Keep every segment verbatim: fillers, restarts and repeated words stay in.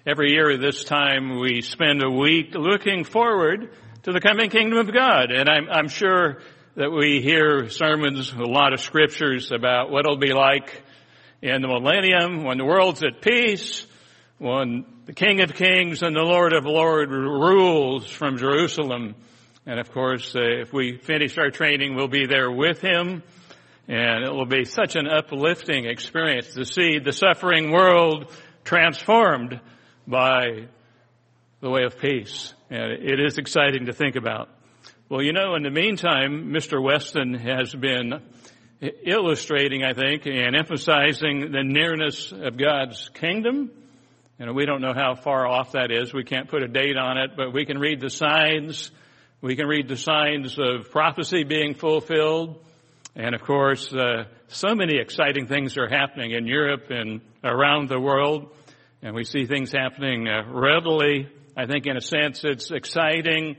Every year at this time, we spend a week looking forward to the coming kingdom of God. And I'm, I'm sure that we hear sermons, a lot of scriptures about what it'll be like in the millennium, when the world's at peace, when the King of Kings and the Lord of Lords rules from Jerusalem. And of course, uh, if we finish our training, we'll be there with him. And it will be such an uplifting experience to see the suffering world transformed by the way of peace. And it is exciting to think about. Well, you know, in the meantime, Mister Weston has been illustrating, I think, and emphasizing the nearness of God's kingdom. And we don't know how far off that is. We can't put a date on it, but we can read the signs. We can read the signs of prophecy being fulfilled. And of course, uh, so many exciting things are happening in Europe and around the world. And we see things happening uh, readily. I think in a sense it's exciting.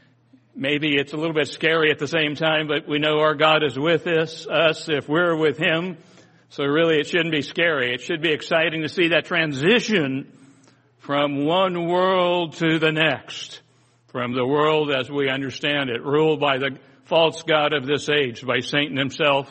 Maybe it's a little bit scary at the same time, but we know our God is with us, us if we're with him. So really it shouldn't be scary. It should be exciting to see that transition from one world to the next. From the world as we understand it, ruled by the false god of this age, by Satan himself,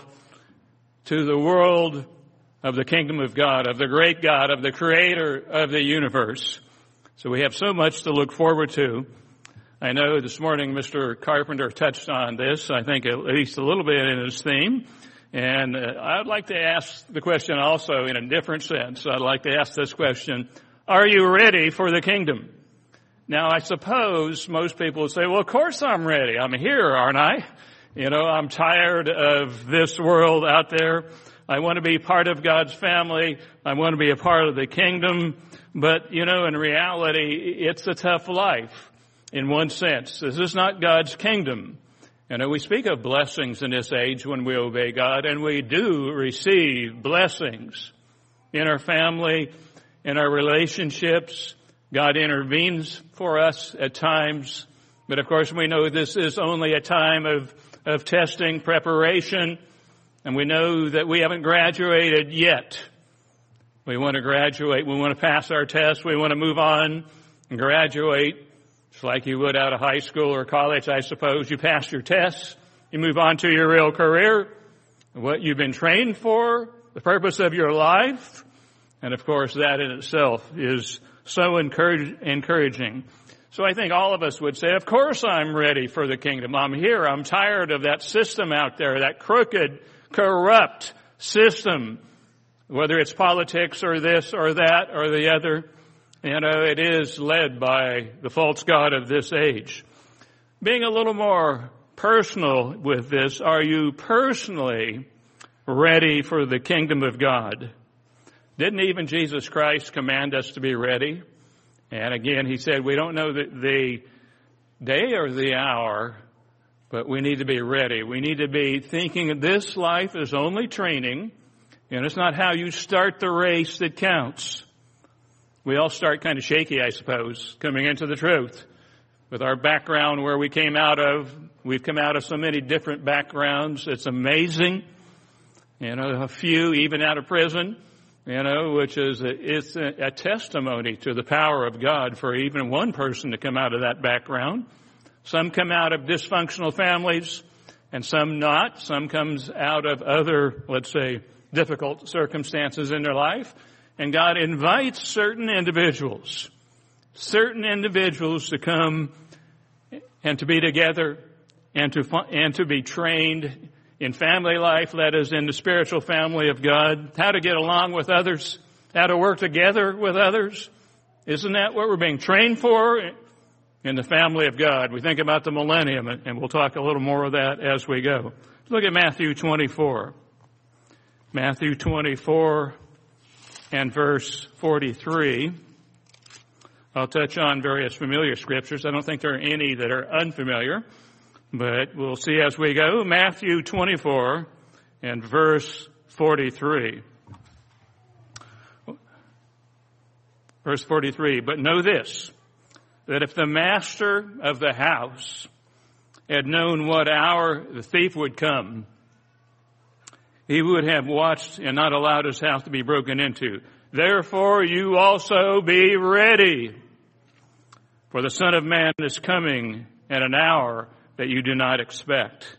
to the world of the kingdom of God, of the great God, of the creator of the universe. So we have so much to look forward to. I know this morning Mister Carpenter touched on this, I think at least a little bit in his theme. And uh, I'd like to ask the question also in a different sense. I'd like to ask this question, are you ready for the kingdom? Now, I suppose most people would say, well, of course I'm ready. I'm here, aren't I? You know, I'm tired of this world out there. I want to be part of God's family. I want to be a part of the kingdom. But, you know, in reality, it's a tough life in one sense. This is not God's kingdom. You know, we speak of blessings in this age when we obey God, and we do receive blessings in our family, in our relationships. God intervenes for us at times, but of course we know this is only a time of, of testing, preparation, and we know that we haven't graduated yet. We want to graduate, we want to pass our test, we want to move on and graduate. It's like you would out of high school or college, I suppose. You pass your tests, you move on to your real career, what you've been trained for, the purpose of your life, and of course that in itself is so encourage, encouraging. So I think all of us would say, of course I'm ready for the kingdom. I'm here. I'm tired of that system out there, that crooked, corrupt system, whether it's politics or this or that or the other. You know, it is led by the false god of this age. Being a little more personal with this, are you personally ready for the kingdom of God? Didn't even Jesus Christ command us to be ready? And again, he said, we don't know the, the day or the hour, but we need to be ready. We need to be thinking this life is only training, and it's not how you start the race that counts. We all start kind of shaky, I suppose, coming into the truth. With our background, where we came out of, we've come out of so many different backgrounds. It's amazing. You know, a few even out of prison. You know, which is a, it's a, a testimony to the power of God for even one person to come out of that background. Some come out of dysfunctional families and some not. Some comes out of other, let's say, difficult circumstances in their life. And God invites certain individuals, certain individuals to come and to be together and to, and to be trained in family life, that is in the spiritual family of God, how to get along with others, how to work together with others. Isn't that what we're being trained for in the family of God? We think about the millennium, and we'll talk a little more of that as we go. Look at Matthew twenty-four. Matthew twenty-four and verse forty-three. I'll touch on various familiar scriptures. I don't think there are any that are unfamiliar. But we'll see as we go. Matthew twenty-four and verse forty-three. Verse forty-three, but know this, that if the master of the house had known what hour the thief would come, he would have watched and not allowed his house to be broken into. Therefore you also be ready, for the Son of Man is coming at an hour that you do not expect.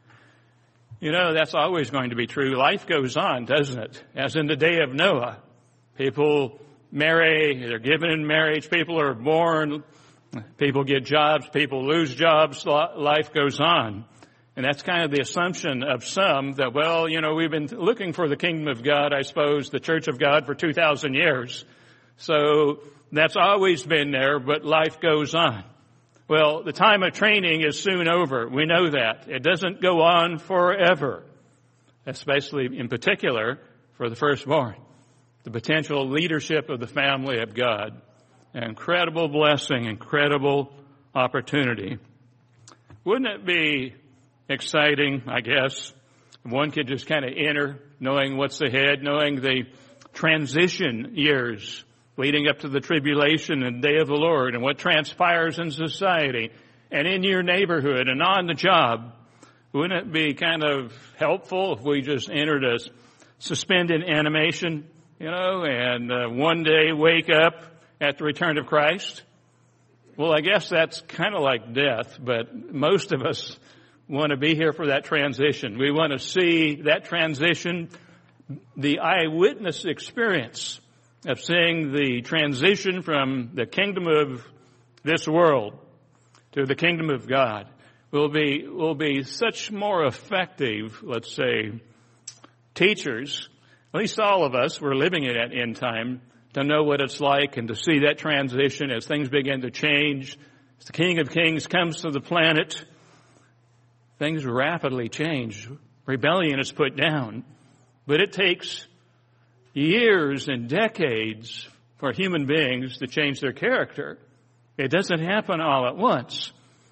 You know, that's always going to be true. Life goes on, doesn't it? As in the day of Noah, people marry, they're given in marriage, people are born, people get jobs, people lose jobs, life goes on. And that's kind of the assumption of some that, well, you know, we've been looking for the kingdom of God, I suppose, the church of God for two thousand years. So that's always been there, but life goes on. Well, the time of training is soon over. We know that. It doesn't go on forever, especially in particular for the firstborn. The potential leadership of the family of God. An incredible blessing, incredible opportunity. Wouldn't it be exciting, I guess, if one could just kind of enter knowing what's ahead, knowing the transition years leading up to the tribulation and day of the Lord and what transpires in society and in your neighborhood and on the job. Wouldn't it be kind of helpful if we just entered a suspended animation, you know, and uh, one day wake up at the return of Christ? Well, I guess that's kind of like death, but most of us want to be here for that transition. We want to see that transition, the eyewitness experience of seeing the transition from the kingdom of this world to the kingdom of God will be, will be such more effective, let's say, teachers, at least all of us, we're living it at end time, to know what it's like and to see that transition as things begin to change. As the King of Kings comes to the planet, things rapidly change. Rebellion is put down. But it takes years and decades for human beings to change their character. It doesn't happen all at once.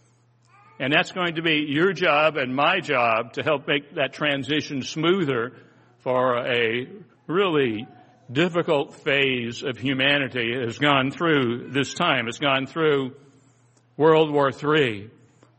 And that's going to be your job and my job to help make that transition smoother for a really difficult phase of humanity has gone through this time. It's gone through World War Three,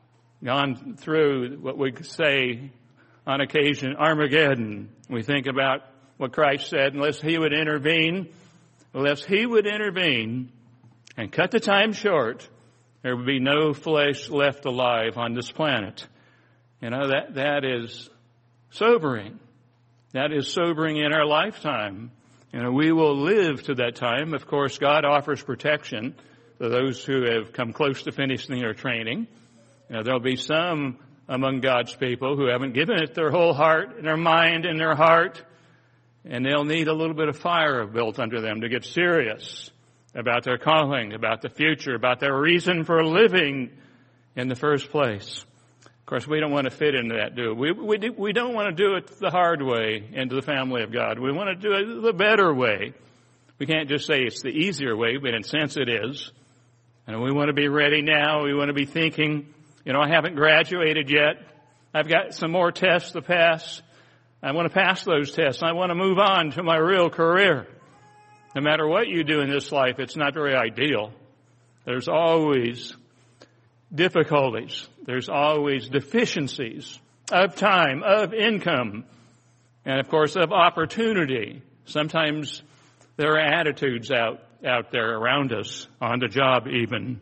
gone through what we say on occasion Armageddon. We think about what Christ said, unless he would intervene, unless he would intervene and cut the time short, there would be no flesh left alive on this planet. You know, that, that is sobering. That is sobering in our lifetime. You know, we will live to that time. Of course, God offers protection to those who have come close to finishing their training. You know, there'll be some among God's people who haven't given it their whole heart and their mind and their heart, and they'll need a little bit of fire built under them to get serious about their calling, about the future, about their reason for living in the first place. Of course, we don't want to fit into that, do we? We, we, we don't want to do it the hard way into the family of God. We want to do it the better way. We can't just say it's the easier way, but in a sense it is. And we want to be ready now. We want to be thinking, you know, I haven't graduated yet. I've got some more tests to pass. I want to pass those tests. I want to move on to my real career. No matter what you do in this life, it's not very ideal. There's always difficulties. There's always deficiencies of time, of income, and of course of opportunity. Sometimes there are attitudes out, out there around us, on the job even.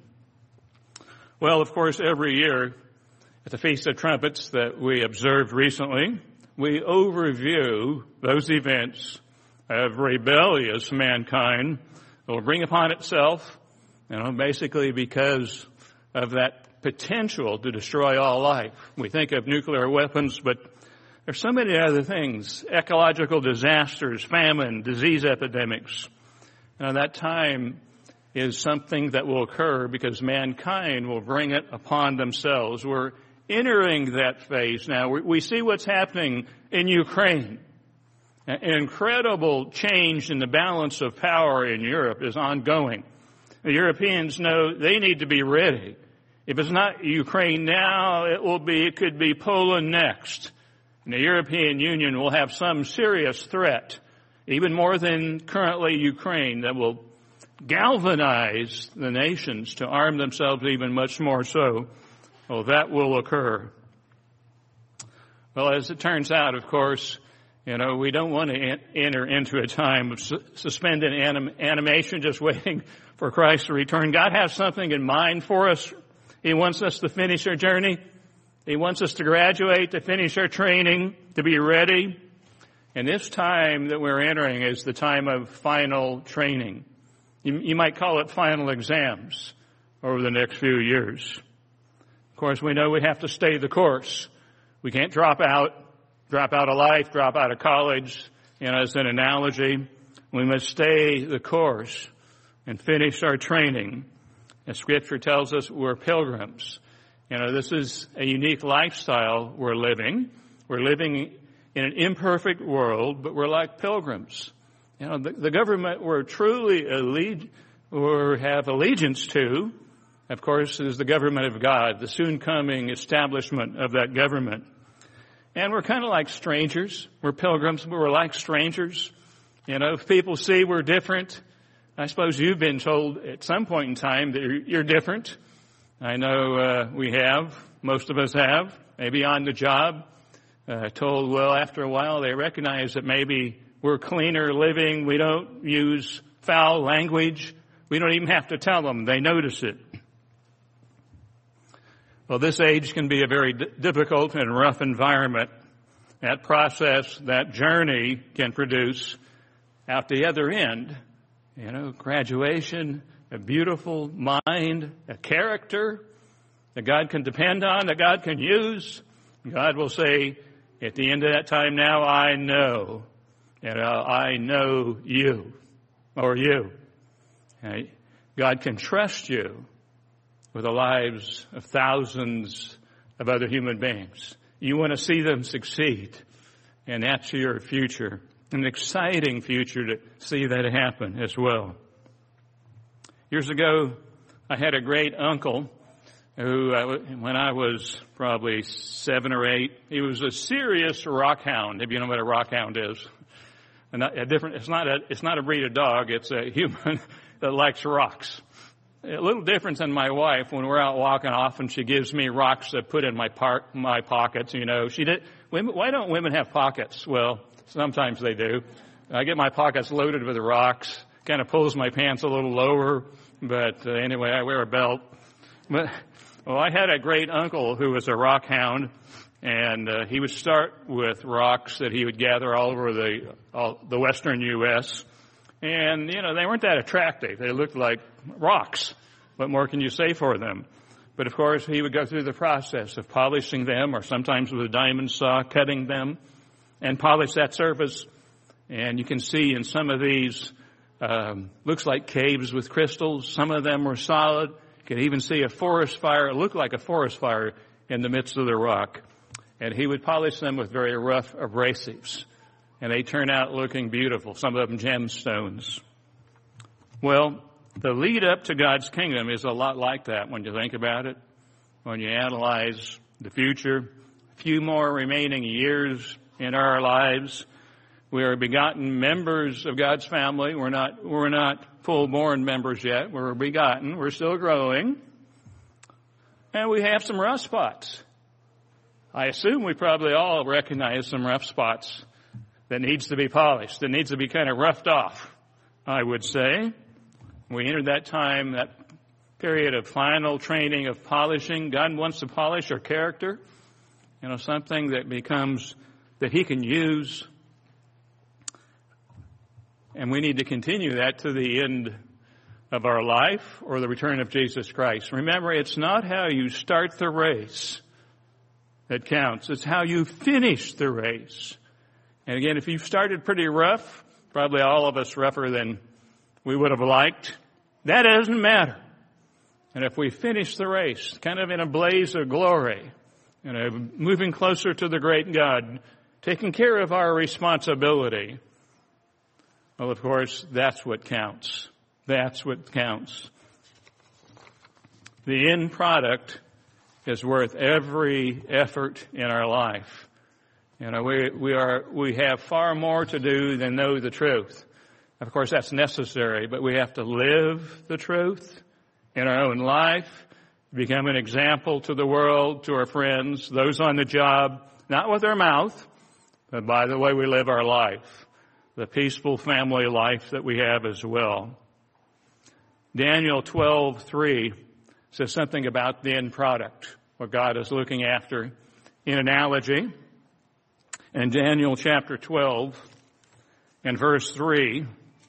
Well, of course, every year at the Feast of Trumpets that we observed recently, we overview those events of rebellious mankind that will bring upon itself, you know, basically because of that potential to destroy all life. We think of nuclear weapons, but there's so many other things, ecological disasters, famine, disease epidemics. Now, that time is something that will occur because mankind will bring it upon themselves. We're entering that phase now. We, we see what's happening in Ukraine. An incredible change in the balance of power in Europe is ongoing. The Europeans know they need to be ready. If it's not Ukraine now, it will be, it could be Poland next. And the European Union will have some serious threat, even more than currently Ukraine, that will galvanize the nations to arm themselves even much more so. Well, that will occur. Well, as it turns out, of course, You know, we don't want to en- enter into a time of su- suspended anim- animation, just waiting for Christ to return. God has something in mind for us. He wants us to finish our journey. He wants us to graduate, to finish our training, to be ready. And this time that we're entering is the time of final training. You, you might call it final exams over the next few years. Of course, we know we have to stay the course. We can't drop out, drop out of life, drop out of college, you know, as an analogy. We must stay the course and finish our training. As Scripture tells us, we're pilgrims. You know, this is a unique lifestyle we're living. We're living in an imperfect world, but we're like pilgrims. You know, the, the government we're truly alleg- or have allegiance to, of course, is the government of God, the soon-coming establishment of that government. And we're kind of like strangers. We're pilgrims, but we're like strangers. You know, if people see we're different, I suppose you've been told at some point in time that you're, you're different. I know uh, we have. Most of us have. Maybe on the job. Uh, told, well, after a while they recognize that maybe we're cleaner living. We don't use foul language. We don't even have to tell them. They notice it. Well, this age can be a very d- difficult and rough environment. That process, that journey can produce out the other end, you know, graduation, a beautiful mind, a character that God can depend on, that God can use. God will say, at the end of that time now, I know, and I know you, or you. Okay? God can trust you with the lives of thousands of other human beings. You want to see them succeed, and that's your future, an exciting future to see that happen as well. Years ago, I had a great uncle who, uh, when I was probably seven or eight, he was a serious rock hound, if you know what a rock hound is. And a different, it's not a, it's not a breed of dog, it's a human that likes rocks. A little different than my wife. When we're out walking, often she gives me rocks to put in my park, my pockets, you know. She did, women, why don't women have pockets? Well, sometimes they do. I get my pockets loaded with rocks, kind of pulls my pants a little lower, but uh, anyway, I wear a belt. But, well, I had a great uncle who was a rock hound, and uh, he would start with rocks that he would gather all over the all, the western U S And, you know, they weren't that attractive. They looked like rocks. What more can you say for them? But, of course, he would go through the process of polishing them, or sometimes with a diamond saw, cutting them, and polish that surface. And you can see in some of these, um, looks like caves with crystals. Some of them were solid. You can even see a forest fire. It looked like a forest fire in the midst of the rock. And he would polish them with very rough abrasives. And they turn out looking beautiful, some of them gemstones. Well, the lead up to God's kingdom is a lot like that when you think about it. When you analyze the future, a few more remaining years in our lives. We are begotten members of God's family. We're not, we're not full-born members yet. We're begotten. We're still growing. And we have some rough spots. I assume we probably all recognize some rough spots that needs to be polished, that needs to be kind of roughed off, I would say. We entered that time, that period of final training of polishing. God wants to polish our character, you know, something that becomes, that He can use. And we need to continue that to the end of our life or the return of Jesus Christ. Remember, it's not how you start the race that counts. It's how you finish the race. And again, if you've started pretty rough, probably all of us rougher than we would have liked, that doesn't matter. And if we finish the race, kind of in a blaze of glory, you know, moving closer to the great God, taking care of our responsibility, well, of course, that's what counts. That's what counts. The end product is worth every effort in our life. You know, we, we are, we have far more to do than know the truth. Of course, that's necessary, but we have to live the truth in our own life, become an example to the world, to our friends, those on the job, not with our mouth, but by the way we live our life, the peaceful family life that we have as well. Daniel twelve three says something about the end product, what God is looking after in analogy. In Daniel chapter twelve and verse three,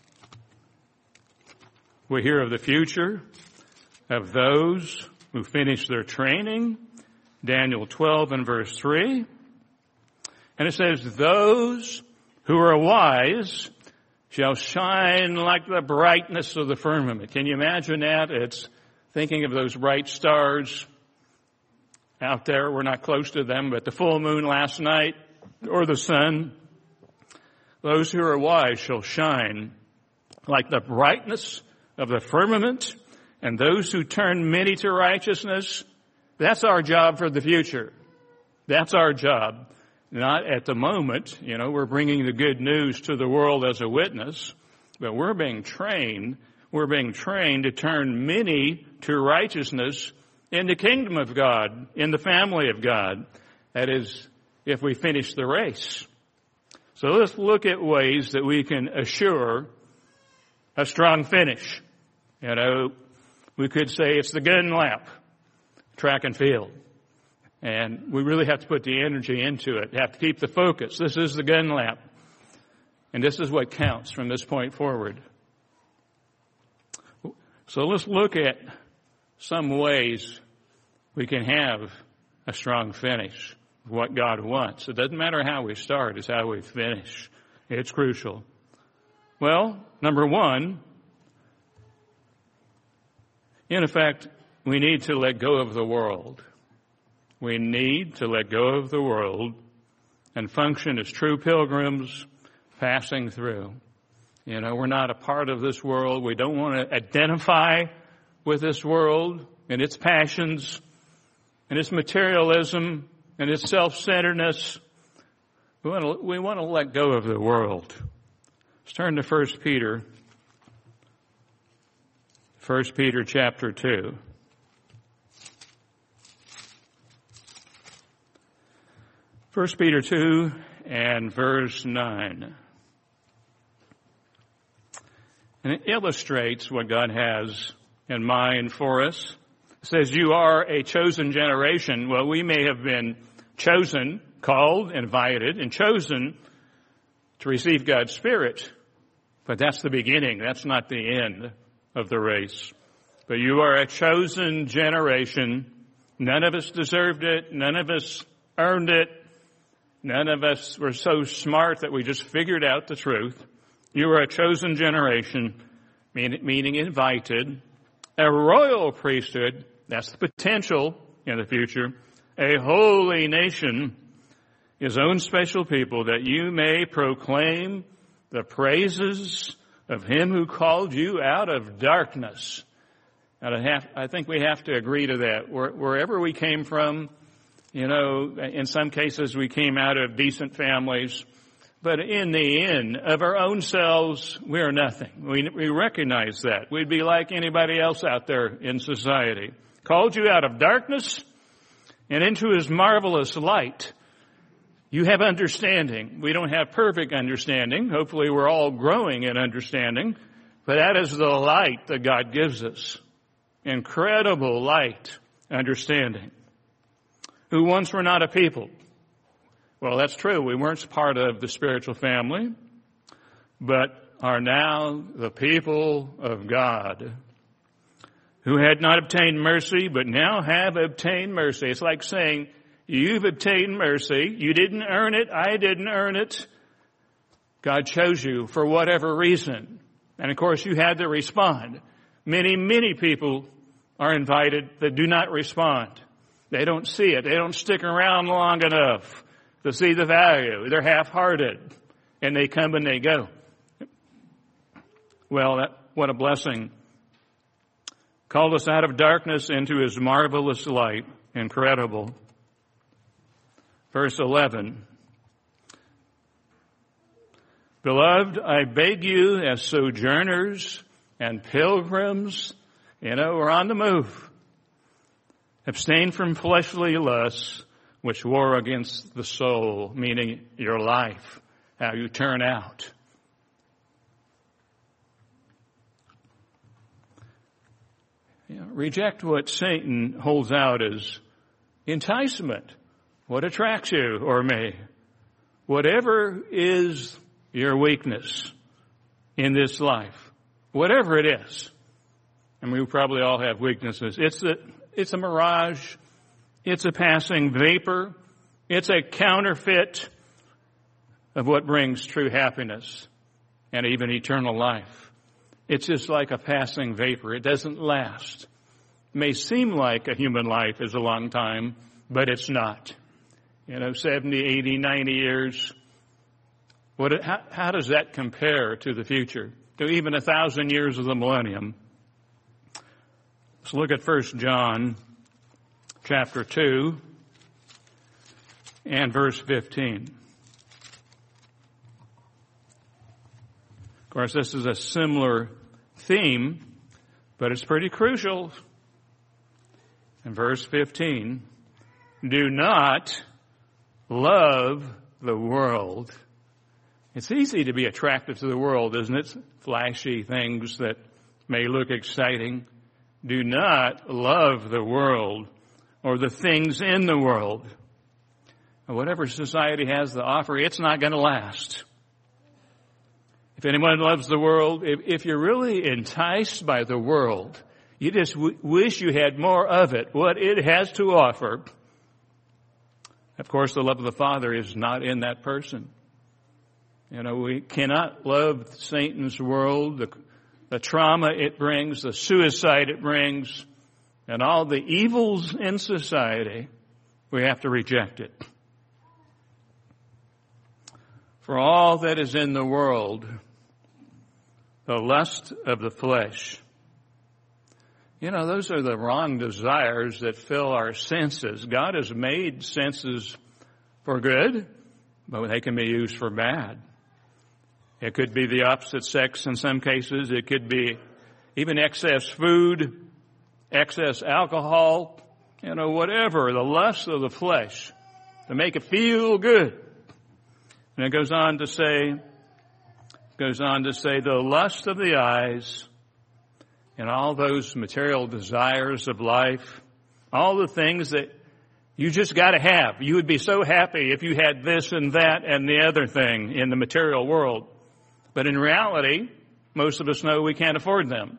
we hear of the future of those who finish their training. Daniel twelve and verse three. And it says, those who are wise shall shine like the brightness of the firmament. Can you imagine that? It's thinking of those bright stars out there. We're not close to them, but the full moon last night or the sun. Those who are wise shall shine like the brightness of the firmament, and those who turn many to righteousness. That's our job for the future. That's our job. Not at the moment. You know, we're bringing the good news to the world as a witness, but we're being trained. We're being trained to turn many to righteousness in the kingdom of God, in the family of God. That is, if we finish the race. So let's look at ways that we can assure a strong finish. You know, we could say it's the gun lap, track and field. And we really have to put the energy into it, have to keep the focus. This is the gun lap. And this is what counts from this point forward. So let's look at some ways we can have a strong finish, what God wants. It doesn't matter how we start, it's how we finish. It's crucial. Well, number one, in effect, we need to let go of the world. We need to let go of the world and function as true pilgrims passing through. You know, we're not a part of this world. We don't want to identify with this world and its passions and its materialism and its self-centeredness. We want to, we want to let go of the world. Let's turn to First Peter. First Peter chapter two. First Peter two and verse nine. And it illustrates what God has in mind for us. It says, you are a chosen generation. Well, we may have been chosen, called, invited, and chosen to receive God's Spirit. But that's the beginning. That's not the end of the race. But you are a chosen generation. None of us deserved it. None of us earned it. None of us were so smart that we just figured out the truth. You are a chosen generation, meaning invited, a royal priesthood, that's the potential in the future, a holy nation, his own special people, that you may proclaim the praises of him who called you out of darkness. And I, have, I think we have to agree to that. Wherever we came from, you know, in some cases we came out of decent families, but in the end, of our own selves, we are nothing. We, we recognize that. We'd be like anybody else out there in society. Called you out of darkness and into his marvelous light. You have understanding. We don't have perfect understanding. Hopefully we're all growing in understanding. But that is the light that God gives us. Incredible light, understanding. Who once were not a people. Well, that's true. We weren't part of the spiritual family, but are now the people of God, who had not obtained mercy, but now have obtained mercy. It's like saying, you've obtained mercy. You didn't earn it. I didn't earn it. God chose you for whatever reason. And of course, you had to respond. Many, many people are invited that do not respond. They don't see it. They don't stick around long enough to see the value. They're half-hearted, and they come and they go. Well, that, what a blessing. Called us out of darkness into his marvelous light. Incredible. Verse eleven. Beloved, I beg you as sojourners and pilgrims, you know, we're on the move. Abstain from fleshly lusts, which war against the soul, meaning your life, how you turn out. You know, reject what Satan holds out as enticement, what attracts you or me. Whatever is your weakness in this life, whatever it is, and we probably all have weaknesses, it's a, it's a mirage, it's a passing vapor, it's a counterfeit of what brings true happiness and even eternal life. It's just like a passing vapor. It doesn't last. It may seem like a human life is a long time, but it's not. You know, seventy, eighty, ninety years. What? How, how does that compare to the future? To even a thousand years of the millennium? Let's look at First John chapter two and verse fifteen. Of course, this is a similar theme, but it's pretty crucial. In verse fifteen, do not love the world. It's easy to be attracted to the world, isn't it? Flashy things that may look exciting. Do not love the world or the things in the world. Whatever society has to offer, it's not going to last. If anyone loves the world, if, if you're really enticed by the world, you just w- wish you had more of it, what it has to offer. Of course, the love of the Father is not in that person. You know, we cannot love Satan's world, the, the trauma it brings, the suicide it brings, and all the evils in society. We have to reject it. For all that is in the world, the lust of the flesh. You know, those are the wrong desires that fill our senses. God has made senses for good, but they can be used for bad. It could be the opposite sex in some cases. It could be even excess food, excess alcohol, you know, whatever, the lust of the flesh to make it feel good. And it goes on to say, goes on to say the lust of the eyes and all those material desires of life, all the things that you just got to have. You would be so happy if you had this and that and the other thing in the material world. But in reality, most of us know we can't afford them.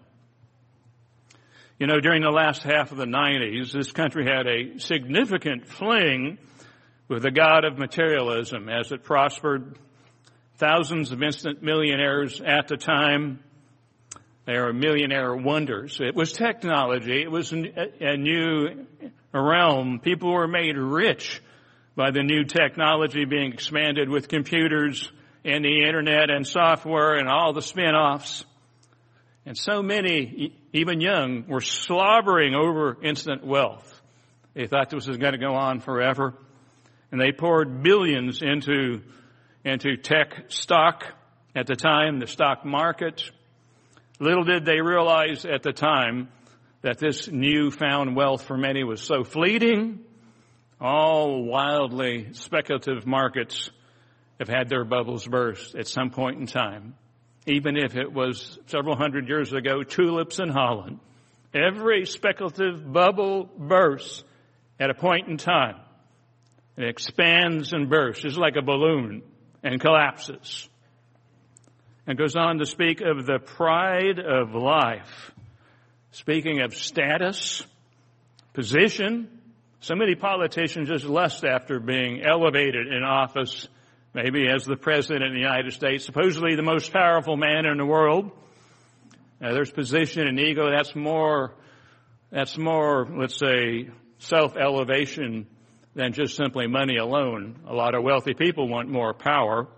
You know, during the last half of the nineties, this country had a significant fling with the god of materialism as it prospered. Thousands of instant millionaires at the time. They were millionaire wonders. It was technology. It was a new realm. People were made rich by the new technology being expanded with computers and the internet and software and all the spin-offs. And so many, even young, were slobbering over instant wealth. They thought this was going to go on forever. And they poured billions into, into tech stock at the time, the stock market. Little did they realize at the time that this newfound wealth for many was so fleeting. All wildly speculative markets have had their bubbles burst at some point in time. Even if it was several hundred years ago, tulips in Holland. Every speculative bubble bursts at a point in time. It expands and bursts, just like a balloon, and collapses. And goes on to speak of the pride of life. Speaking of status, position. So many politicians just lust after being elevated in office, maybe as the President of the United States, supposedly the most powerful man in the world. Now, there's position and ego. That's more, that's more, let's say, self-elevation than just simply money alone. A lot of wealthy people want more power.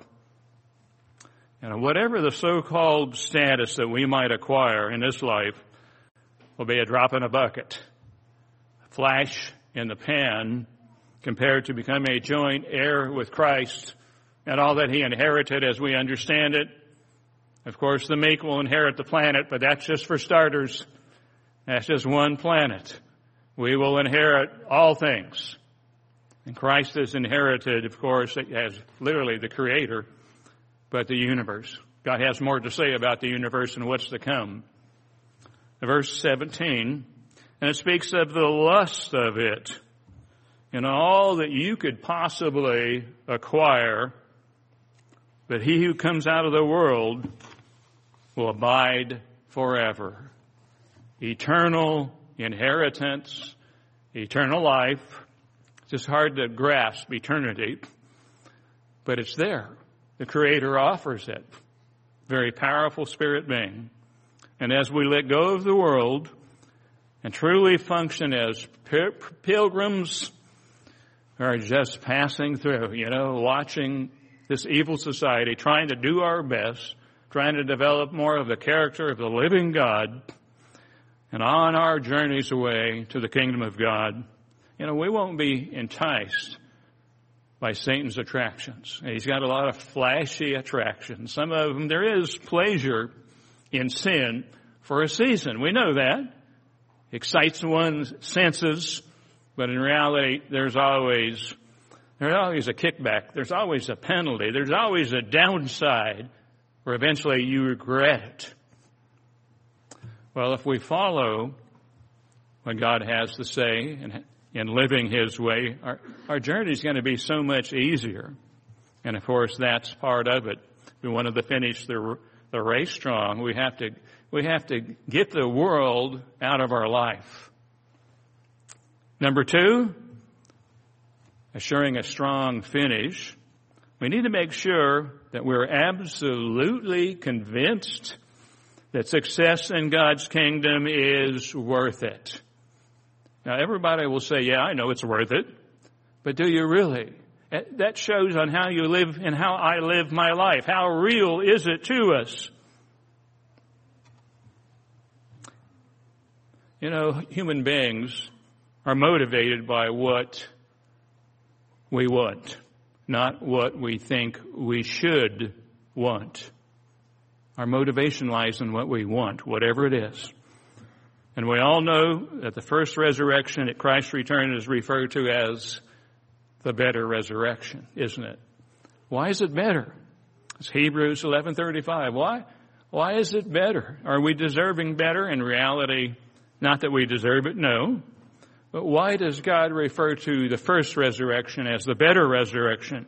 And whatever the so-called status that we might acquire in this life will be a drop in a bucket, a flash in the pan compared to becoming a joint heir with Christ and all that he inherited as we understand it. Of course, the meek will inherit the planet, but that's just for starters. That's just one planet. We will inherit all things. And Christ has inherited, of course, as literally the creator, but the universe. God has more to say about the universe and what's to come. Verse seventeen, and it speaks of the lust of it, and all that you could possibly acquire, but he who comes out of the world will abide forever. Eternal inheritance, eternal life. It's just hard to grasp eternity, but it's there. The Creator offers it. Very powerful spirit being. And as we let go of the world and truly function as pilgrims who are just passing through, you know, watching this evil society, trying to do our best, trying to develop more of the character of the living God, and on our journeys away to the kingdom of God, you know, we won't be enticed by Satan's attractions. He's got a lot of flashy attractions. Some of them, there is pleasure in sin for a season. We know that. Excites one's senses, but in reality, there's always, there's always a kickback. There's always a penalty. There's always a downside where eventually you regret it. Well, if we follow what God has to say and in living His way, our, our journey is going to be so much easier. And of course, that's part of it. We wanted to finish the, the race strong. We have to, we have to get the world out of our life. Number two, assuring a strong finish. We need to make sure that we're absolutely convinced that success in God's kingdom is worth it. Now, everybody will say, yeah, I know it's worth it. But do you really? That shows on how you live and how I live my life. How real is it to us? You know, human beings are motivated by what we want, not what we think we should want. Our motivation lies in what we want, whatever it is. And we all know that the first resurrection at Christ's return is referred to as the better resurrection, isn't it? Why is it better? It's Hebrews eleven thirty-five. Why? Why is it better? Are we deserving better? In reality, not that we deserve it, no. But why does God refer to the first resurrection as the better resurrection?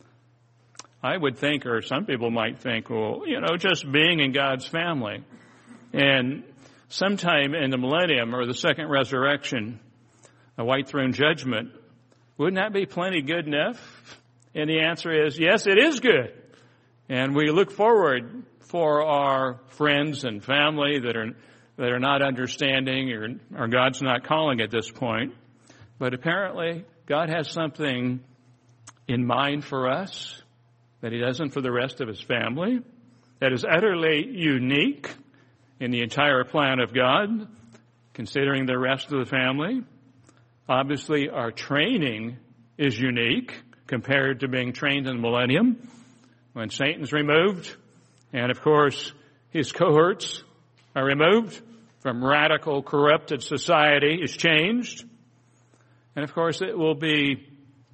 I would think, or some people might think, well, you know, just being in God's family. And sometime in the millennium or the second resurrection, a white throne judgment, wouldn't that be plenty good enough? And the answer is, yes, it is good. And we look forward for our friends and family that are that are not understanding or, or God's not calling at this point. But apparently, God has something in mind for us that He doesn't for the rest of His family, that is utterly unique in the entire plan of God, considering the rest of the family. Obviously, our training is unique compared to being trained in the millennium when Satan's removed. And of course, his cohorts are removed from radical, corrupted society is changed. And of course, it will be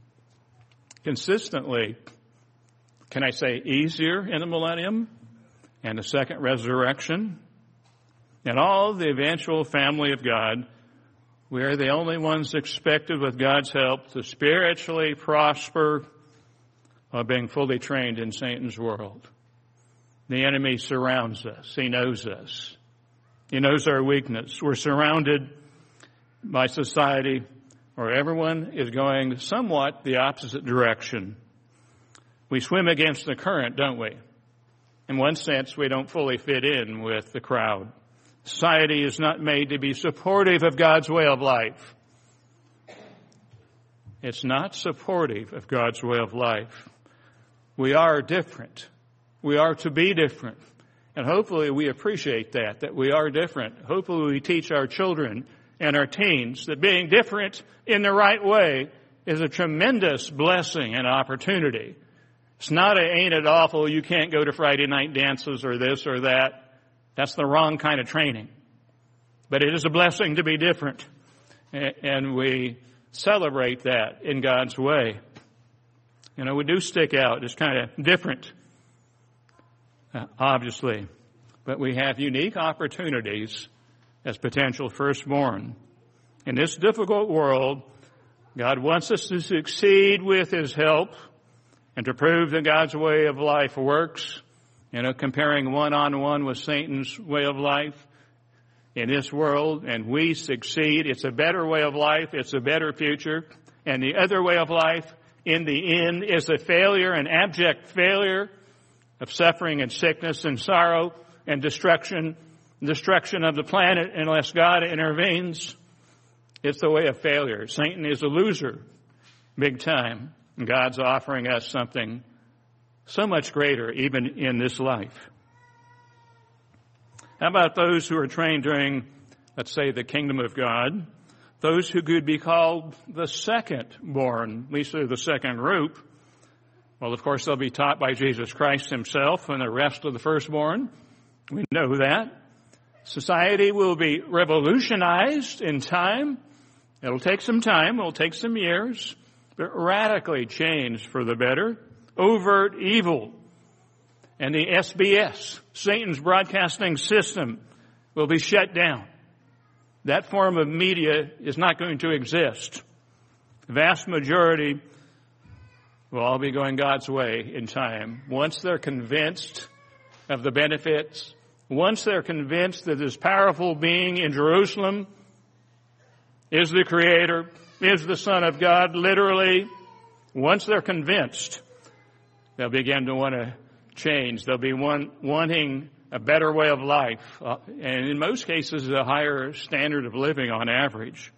consistently, can I say, easier in the millennium and the second resurrection. And all the eventual family of God, we are the only ones expected with God's help to spiritually prosper while being fully trained in Satan's world. The enemy surrounds us. He knows us. He knows our weakness. We're surrounded by society where everyone is going somewhat the opposite direction. We swim against the current, don't we? In one sense, we don't fully fit in with the crowd. Society is not made to be supportive of God's way of life. It's not supportive of God's way of life. We are different. We are to be different. And hopefully we appreciate that, that we are different. Hopefully we teach our children and our teens that being different in the right way is a tremendous blessing and opportunity. It's not a, ain't it awful, you can't go to Friday night dances or this or that. That's the wrong kind of training. But it is a blessing to be different. And we celebrate that in God's way. You know, we do stick out. It's kind of different, uh, obviously. But we have unique opportunities as potential firstborn. In this difficult world, God wants us to succeed with His help and to prove that God's way of life works. You know, comparing one-on-one with Satan's way of life in this world, and we succeed. It's a better way of life. It's a better future. And the other way of life, in the end, is a failure, an abject failure of suffering and sickness and sorrow and destruction, destruction of the planet unless God intervenes. It's the way of failure. Satan is a loser, big time. And God's offering us something so much greater, even in this life. How about those who are trained during, let's say, the kingdom of God? Those who could be called the second born, at least they're the second group. Well, of course, they'll be taught by Jesus Christ Himself and the rest of the firstborn. We know that. Society will be revolutionized in time. It'll take some time. It'll take some years. But radically changed for the better. Overt evil. And the S B S, Satan's broadcasting system, will be shut down. That form of media is not going to exist. The vast majority will all be going God's way in time. Once they're convinced of the benefits, once they're convinced that this powerful being in Jerusalem is the Creator, is the Son of God, literally, once they're convinced, they'll begin to want to change. They'll be one, wanting a better way of life, uh, and in most cases, a higher standard of living on average.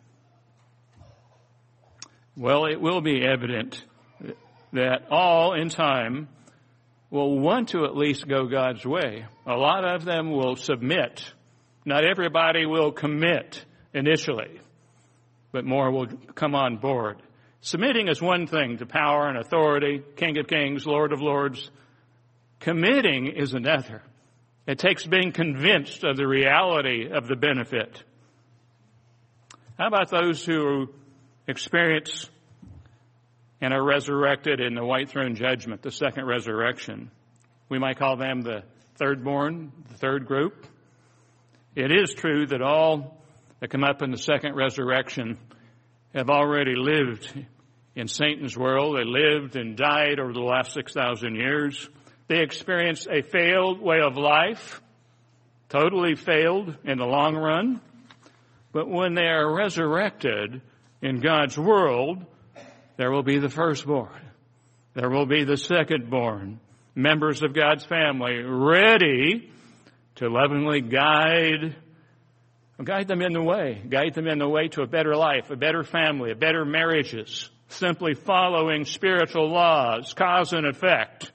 Well, it will be evident that all in time will want to at least go God's way. A lot of them will submit. Not everybody will commit initially, but more will come on board. Submitting is one thing to power and authority, King of Kings, Lord of Lords. Committing is another. It takes being convinced of the reality of the benefit. How about those who experience and are resurrected in the white throne judgment, the second resurrection? We might call them the third born, the third group. It is true that all that come up in the second resurrection have already lived in Satan's world. They lived and died over the last six thousand years. They experienced a failed way of life, totally failed in the long run. But when they are resurrected in God's world, there will be the firstborn. There will be the secondborn, members of God's family, ready to lovingly guide, guide them in the way, guide them in the way to a better life, a better family, a better marriages, simply following spiritual laws, cause and effect.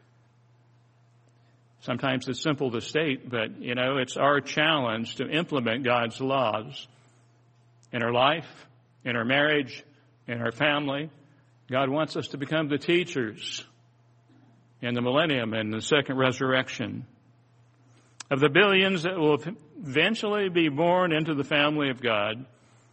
Sometimes it's simple to state, but, you know, it's our challenge to implement God's laws in our life, in our marriage, in our family. God wants us to become the teachers in the millennium and the second resurrection. Of the billions that will eventually be born into the family of God,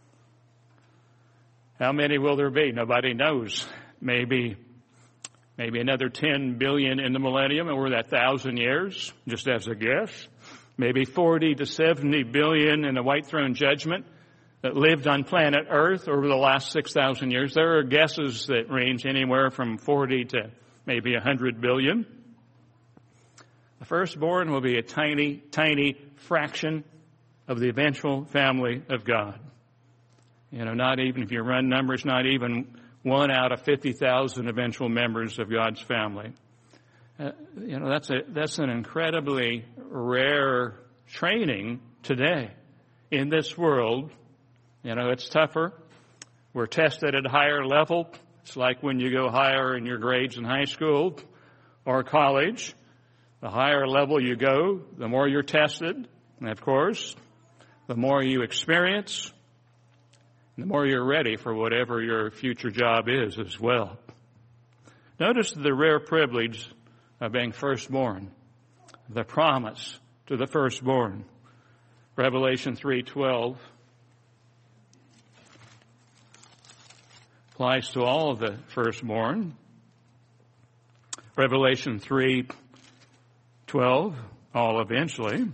how many will there be? Nobody knows. Maybe Maybe another ten billion in the millennium over that thousand years, just as a guess. Maybe forty to seventy billion in the white throne judgment that lived on planet Earth over the last six thousand years. There are guesses that range anywhere from forty to maybe one hundred billion. The firstborn will be a tiny, tiny fraction of the eventual family of God. You know, not even, if you run numbers, not even one out of fifty thousand eventual members of God's family. Uh, you know, that's a, that's an incredibly rare training today in this world. You know, it's tougher. We're tested at a higher level. It's like when you go higher in your grades in high school or college. The higher level you go, the more you're tested. And of course, the more you experience, the more you're ready for whatever your future job is as well. Notice the rare privilege of being firstborn, the promise to the firstborn. Revelation three twelve. Applies to all of the firstborn. Revelation three twelve, all eventually.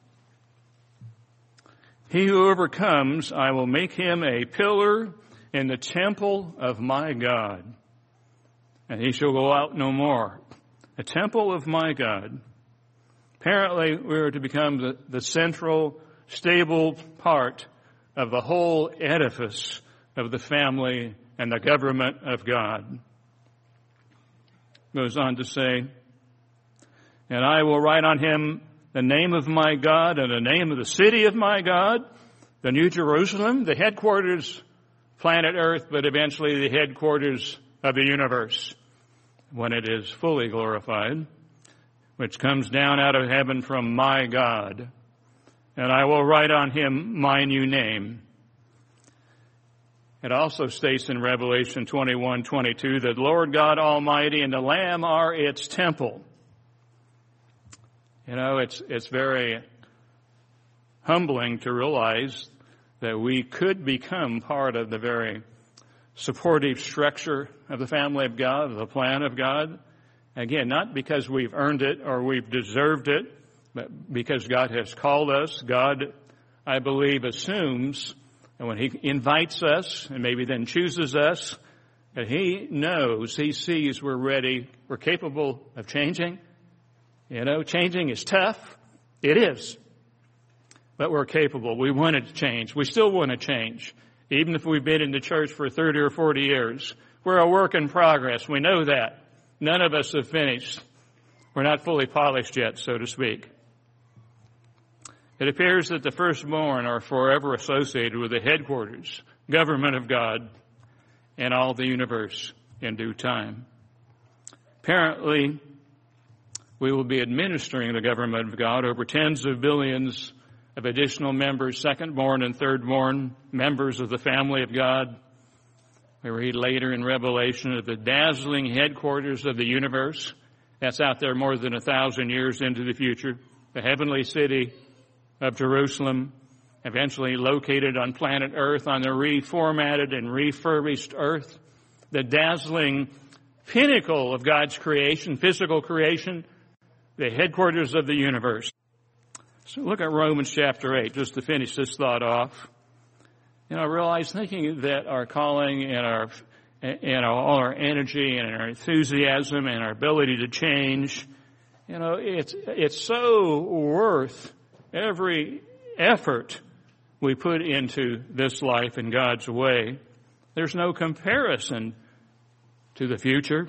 He who overcomes, I will make him a pillar in the temple of my God, and he shall go out no more. A temple of my God. Apparently, we are to become the, the central, stable part of the whole edifice of the family and the government of God. Goes on to say, and I will write on him the name of my God and the name of the city of my God, the New Jerusalem, the headquarters, planet Earth, but eventually the headquarters of the universe when it is fully glorified, which comes down out of heaven from my God. And I will write on him my new name. It also states in Revelation twenty-one twenty-two that Lord God Almighty and the Lamb are its temple. You know, it's it's very humbling to realize that we could become part of the very supportive structure of the family of God, of the plan of God. Again, not because we've earned it or we've deserved it, but because God has called us. God, I believe, assumes, and when he invites us and maybe then chooses us, that he knows, he sees we're ready, we're capable of changing. You know, changing is tough. It is. But we're capable. We want to change. We still want to change. Even if we've been in the church for thirty or forty years. We're a work in progress. We know that. None of us have finished. We're not fully polished yet, so to speak. It appears that the firstborn are forever associated with the headquarters, government of God, and all the universe in due time. Apparently, we will be administering the government of God over tens of billions of additional members, second-born and third-born members of the family of God. We read later in Revelation of the dazzling headquarters of the universe. That's out there more than a thousand years into the future. The heavenly city of Jerusalem, eventually located on planet Earth, on the reformatted and refurbished earth. The dazzling pinnacle of God's creation, physical creation, the headquarters of the universe. So look at Romans chapter eight, just to finish this thought off. You know, I realize thinking that our calling and our and all our energy and our enthusiasm and our ability to change, you know, it's it's so worth every effort we put into this life in God's way. There's no comparison to the future.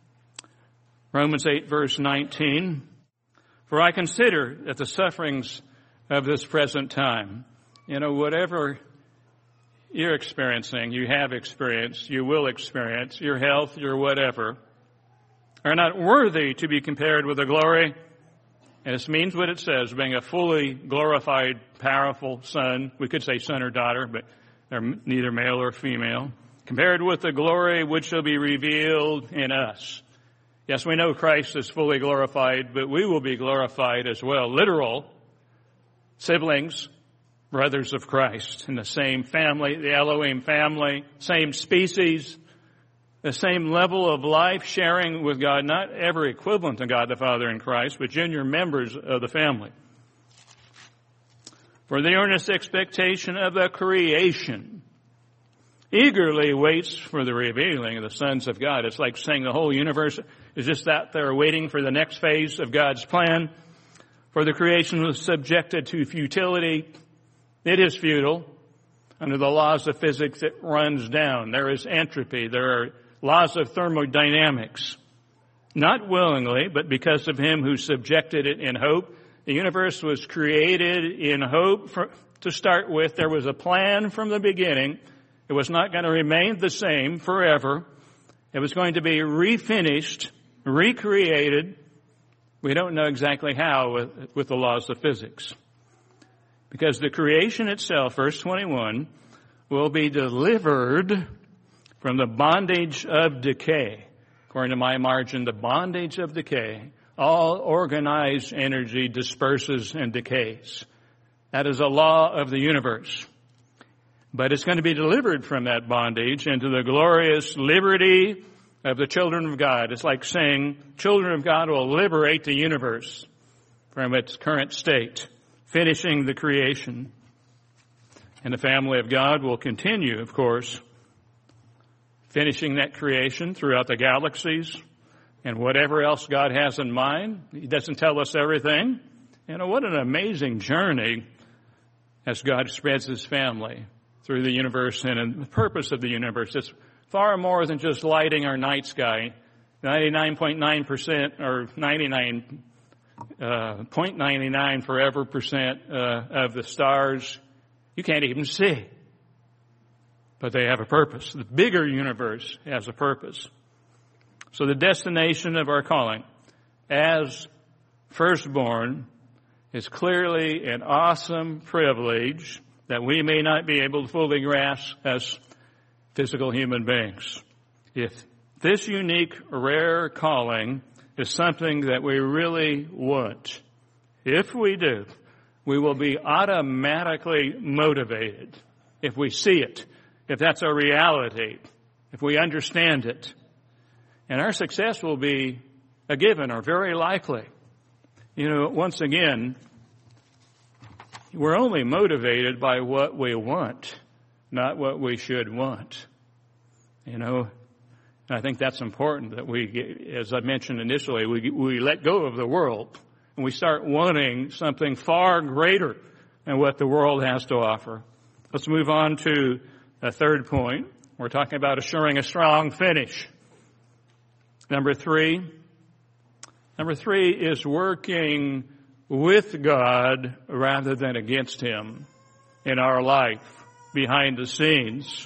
Romans eight verse nineteen, for I consider that the sufferings of this present time, you know, whatever you're experiencing, you have experienced, you will experience, your health, your whatever, are not worthy to be compared with the glory. And this means what it says, being a fully glorified, powerful son. We could say son or daughter, but they're neither male or female. Compared with the glory which shall be revealed in us. Yes, we know Christ is fully glorified, but we will be glorified as well. Literal siblings, brothers of Christ, in the same family, the Elohim family, same species, the same level of life, sharing with God, not ever equivalent to God the Father in Christ, but junior members of the family. For the earnest expectation of the creation eagerly waits for the revealing of the sons of God. It's like saying the whole universe is just out there waiting for the next phase of God's plan. For the creation was subjected to futility. It is futile. Under the laws of physics, it runs down. There is entropy. There are laws of thermodynamics. Not willingly, but because of him who subjected it in hope. The universe was created in hope. For, to start with, there was a plan from the beginning. It was not going to remain the same forever. It was going to be refinished, recreated. We don't know exactly how with, with the laws of physics. Because the creation itself, verse twenty-one, will be delivered from the bondage of decay. According to my margin, the bondage of decay. All organized energy disperses and decays. That is a law of the universe. But it's going to be delivered from that bondage into the glorious liberty of the children of God. It's like saying children of God will liberate the universe from its current state, finishing the creation. And the family of God will continue, of course, finishing that creation throughout the galaxies and whatever else God has in mind. He doesn't tell us everything. You know, what an amazing journey as God spreads His family through the universe and the purpose of the universe. It's far more than just lighting our night sky. ninety-nine point nine percent or ninety-nine point nine nine forever percent uh, of the stars you can't even see. But they have a purpose. The bigger universe has a purpose. So the destination of our calling as firstborn is clearly an awesome privilege that we may not be able to fully grasp as physical human beings. If this unique, rare calling is something that we really want, if we do, we will be automatically motivated if we see it, if that's a reality, if we understand it. And our success will be a given or very likely. You know, once again, we're only motivated by what we want, not what we should want. You know, and I think that's important that we, as I mentioned initially, we, we let go of the world and we start wanting something far greater than what the world has to offer. Let's move on to a third point. We're talking about assuring a strong finish. Number three. Number three is working with God rather than against Him in our life, behind the scenes.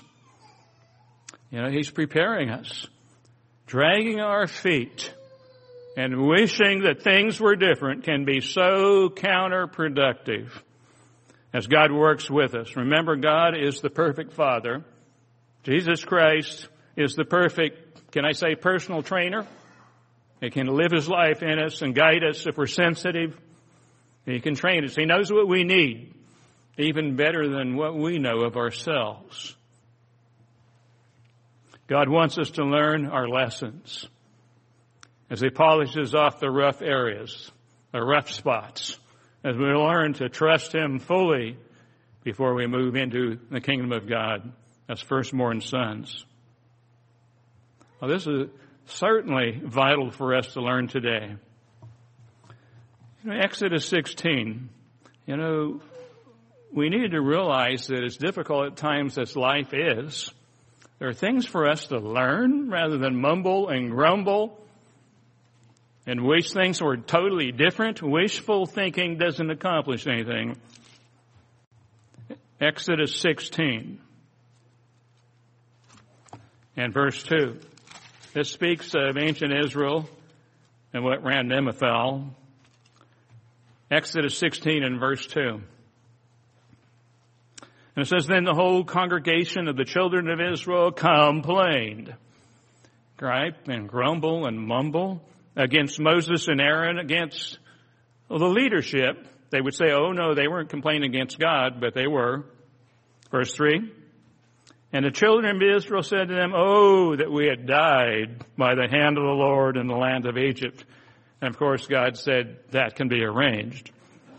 You know, He's preparing us, dragging our feet, and wishing that things were different can be so counterproductive as God works with us. Remember, God is the perfect Father. Jesus Christ is the perfect, can I say, personal trainer. He can live His life in us and guide us if we're sensitive. He can train us. He knows what we need, even better than what we know of ourselves. God wants us to learn our lessons as He polishes off the rough areas, the rough spots, as we learn to trust Him fully before we move into the kingdom of God as firstborn sons. Well, this is certainly vital for us to learn today. You know, Exodus sixteen, you know, we need to realize that as difficult at times as life is, there are things for us to learn rather than mumble and grumble and wish things were totally different. Wishful thinking doesn't accomplish anything. Exodus sixteen and verse two. This speaks of ancient Israel and what ran them afoul. Exodus sixteen and verse two. And it says, then the whole congregation of the children of Israel complained, gripe and grumble and mumble against Moses and Aaron, against well, the leadership. They would say, oh no, they weren't complaining against God, but they were. Verse three. And the children of Israel said to them, oh, that we had died by the hand of the Lord in the land of Egypt. And of course, God said, that can be arranged.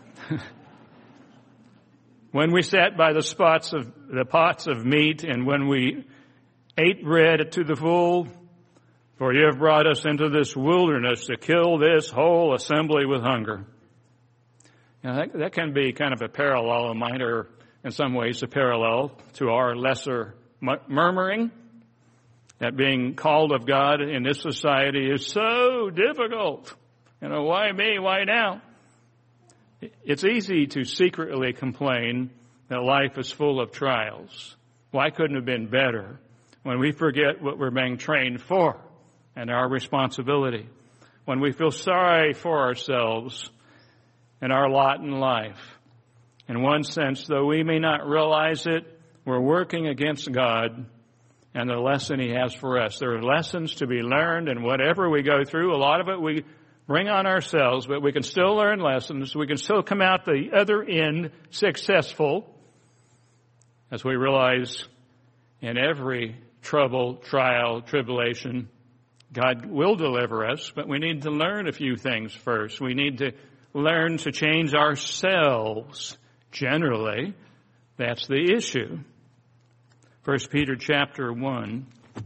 When we sat by the spots of the pots of meat, and when we ate bread to the full, for you have brought us into this wilderness to kill this whole assembly with hunger. Now, that, that can be kind of a parallel, a minor, in some ways, a parallel to our lesser murmuring. That being called of God in this society is so difficult. You know, why me? Why now? It's easy to secretly complain that life is full of trials. Why couldn't it have been better? When we forget what we're being trained for and our responsibility. When we feel sorry for ourselves and our lot in life. In one sense, though we may not realize it, we're working against God and the lesson He has for us. There are lessons to be learned, and whatever we go through, a lot of it we bring on ourselves, but we can still learn lessons. We can still come out the other end successful as we realize in every trouble, trial, tribulation, God will deliver us, but we need to learn a few things first. We need to learn to change ourselves. Generally, that's the issue. First Peter chapter one.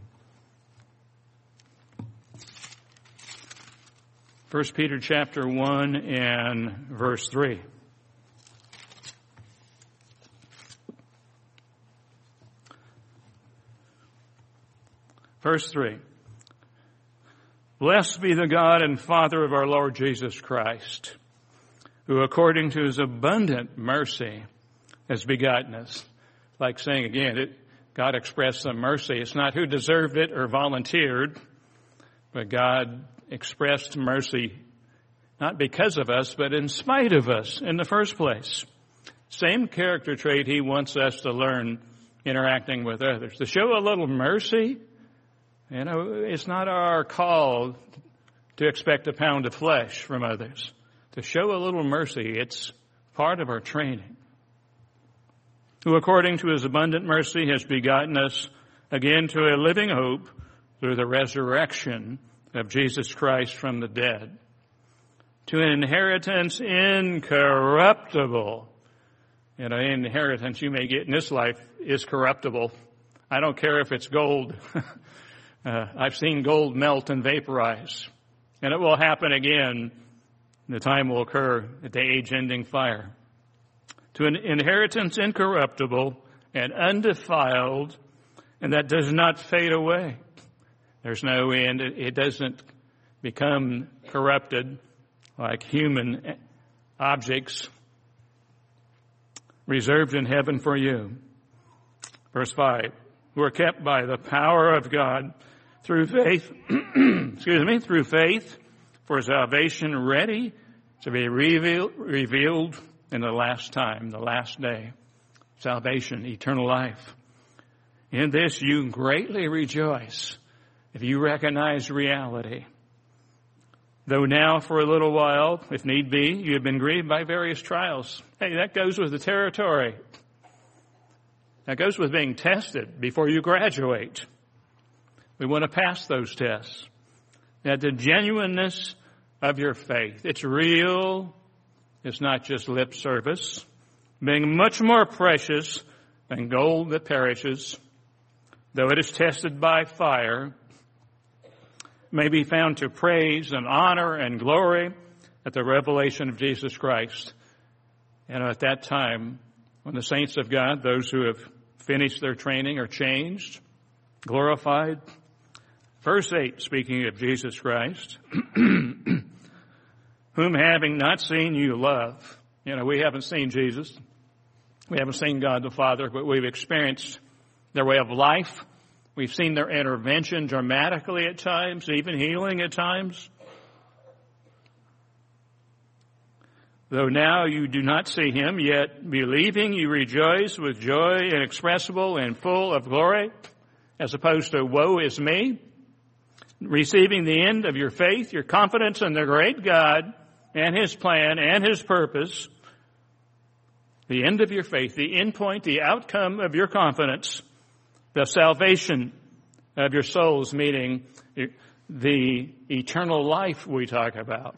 First Peter chapter one and verse three. Verse three. Blessed be the God and Father of our Lord Jesus Christ, who according to his abundant mercy has begotten us. Like saying again, it, God expressed some mercy. It's not who deserved it or volunteered, but God expressed mercy not because of us, but in spite of us in the first place. Same character trait he wants us to learn interacting with others. To show a little mercy, you know, it's not our call to expect a pound of flesh from others. To show a little mercy, it's part of our training. Who according to his abundant mercy has begotten us again to a living hope through the resurrection of Jesus Christ from the dead, to an inheritance incorruptible. You know, inheritance you may get in this life is corruptible. I don't care if it's gold. uh, I've seen gold melt and vaporize. And it will happen again. The time will occur at the age-ending fire. To an inheritance incorruptible and undefiled, and that does not fade away. There's no end. It doesn't become corrupted like human objects reserved in heaven for you. Verse five, who are kept by the power of God through faith, excuse me, through faith for salvation ready to be revealed, revealed in the last time, the last day. Salvation, eternal life. In this you greatly rejoice if you recognize reality. Though now for a little while, if need be, you have been grieved by various trials. Hey, that goes with the territory. That goes with being tested before you graduate. We want to pass those tests. That the genuineness of your faith, it's real. It's not just lip service. Being much more precious than gold that perishes, though it is tested by fire, may be found to praise and honor and glory at the revelation of Jesus Christ. And at that time, when the saints of God, those who have finished their training, are changed, glorified. Verse eight, speaking of Jesus Christ, whom having not seen you love. You know, we haven't seen Jesus. We haven't seen God the Father, but we've experienced their way of life. We've seen their intervention dramatically at times, even healing at times. Though now you do not see him, yet believing you rejoice with joy inexpressible and full of glory, as opposed to woe is me, receiving the end of your faith, your confidence in the great God and his plan and his purpose, the end of your faith, the end point, the outcome of your confidence, the salvation of your souls, meaning the eternal life we talk about.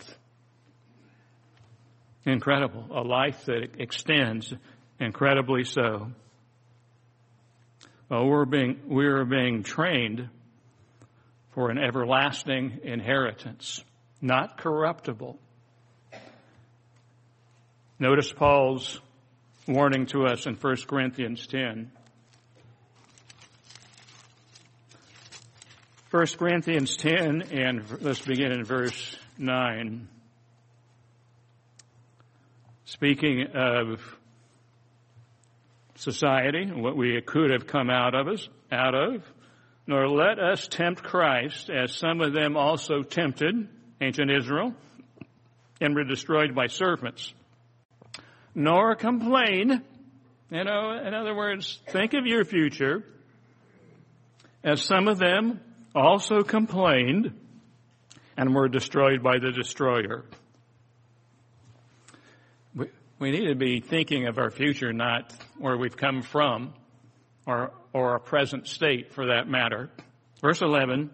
Incredible. A life that extends incredibly so. Well, we're being, we're being trained for an everlasting inheritance, not corruptible. Notice Paul's warning to us in First Corinthians ten. First Corinthians ten, and let's begin in verse nine. Speaking of society, what we could have come out of us, out of, nor let us tempt Christ, as some of them also tempted ancient Israel, and were destroyed by serpents. Nor complain, you know, in other words, think of your future, as some of them also complained and were destroyed by the destroyer. We, we need to be thinking of our future, not where we've come from. or, or our present state for that matter. Verse eleven.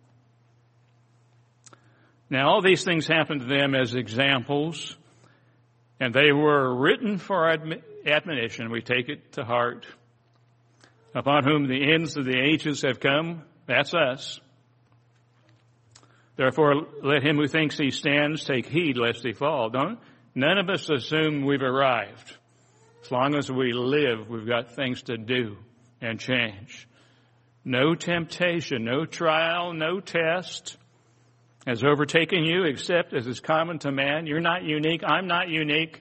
Now all these things happened to them as examples, and they were written for admi- admonition. We take it to heart. Upon whom the ends of the ages have come, that's us. Therefore, let him who thinks he stands take heed lest he fall. Don't, none of us assume we've arrived. As long as we live, we've got things to do and change. No temptation, no trial, no test has overtaken you except as is common to man. You're not unique. I'm not unique.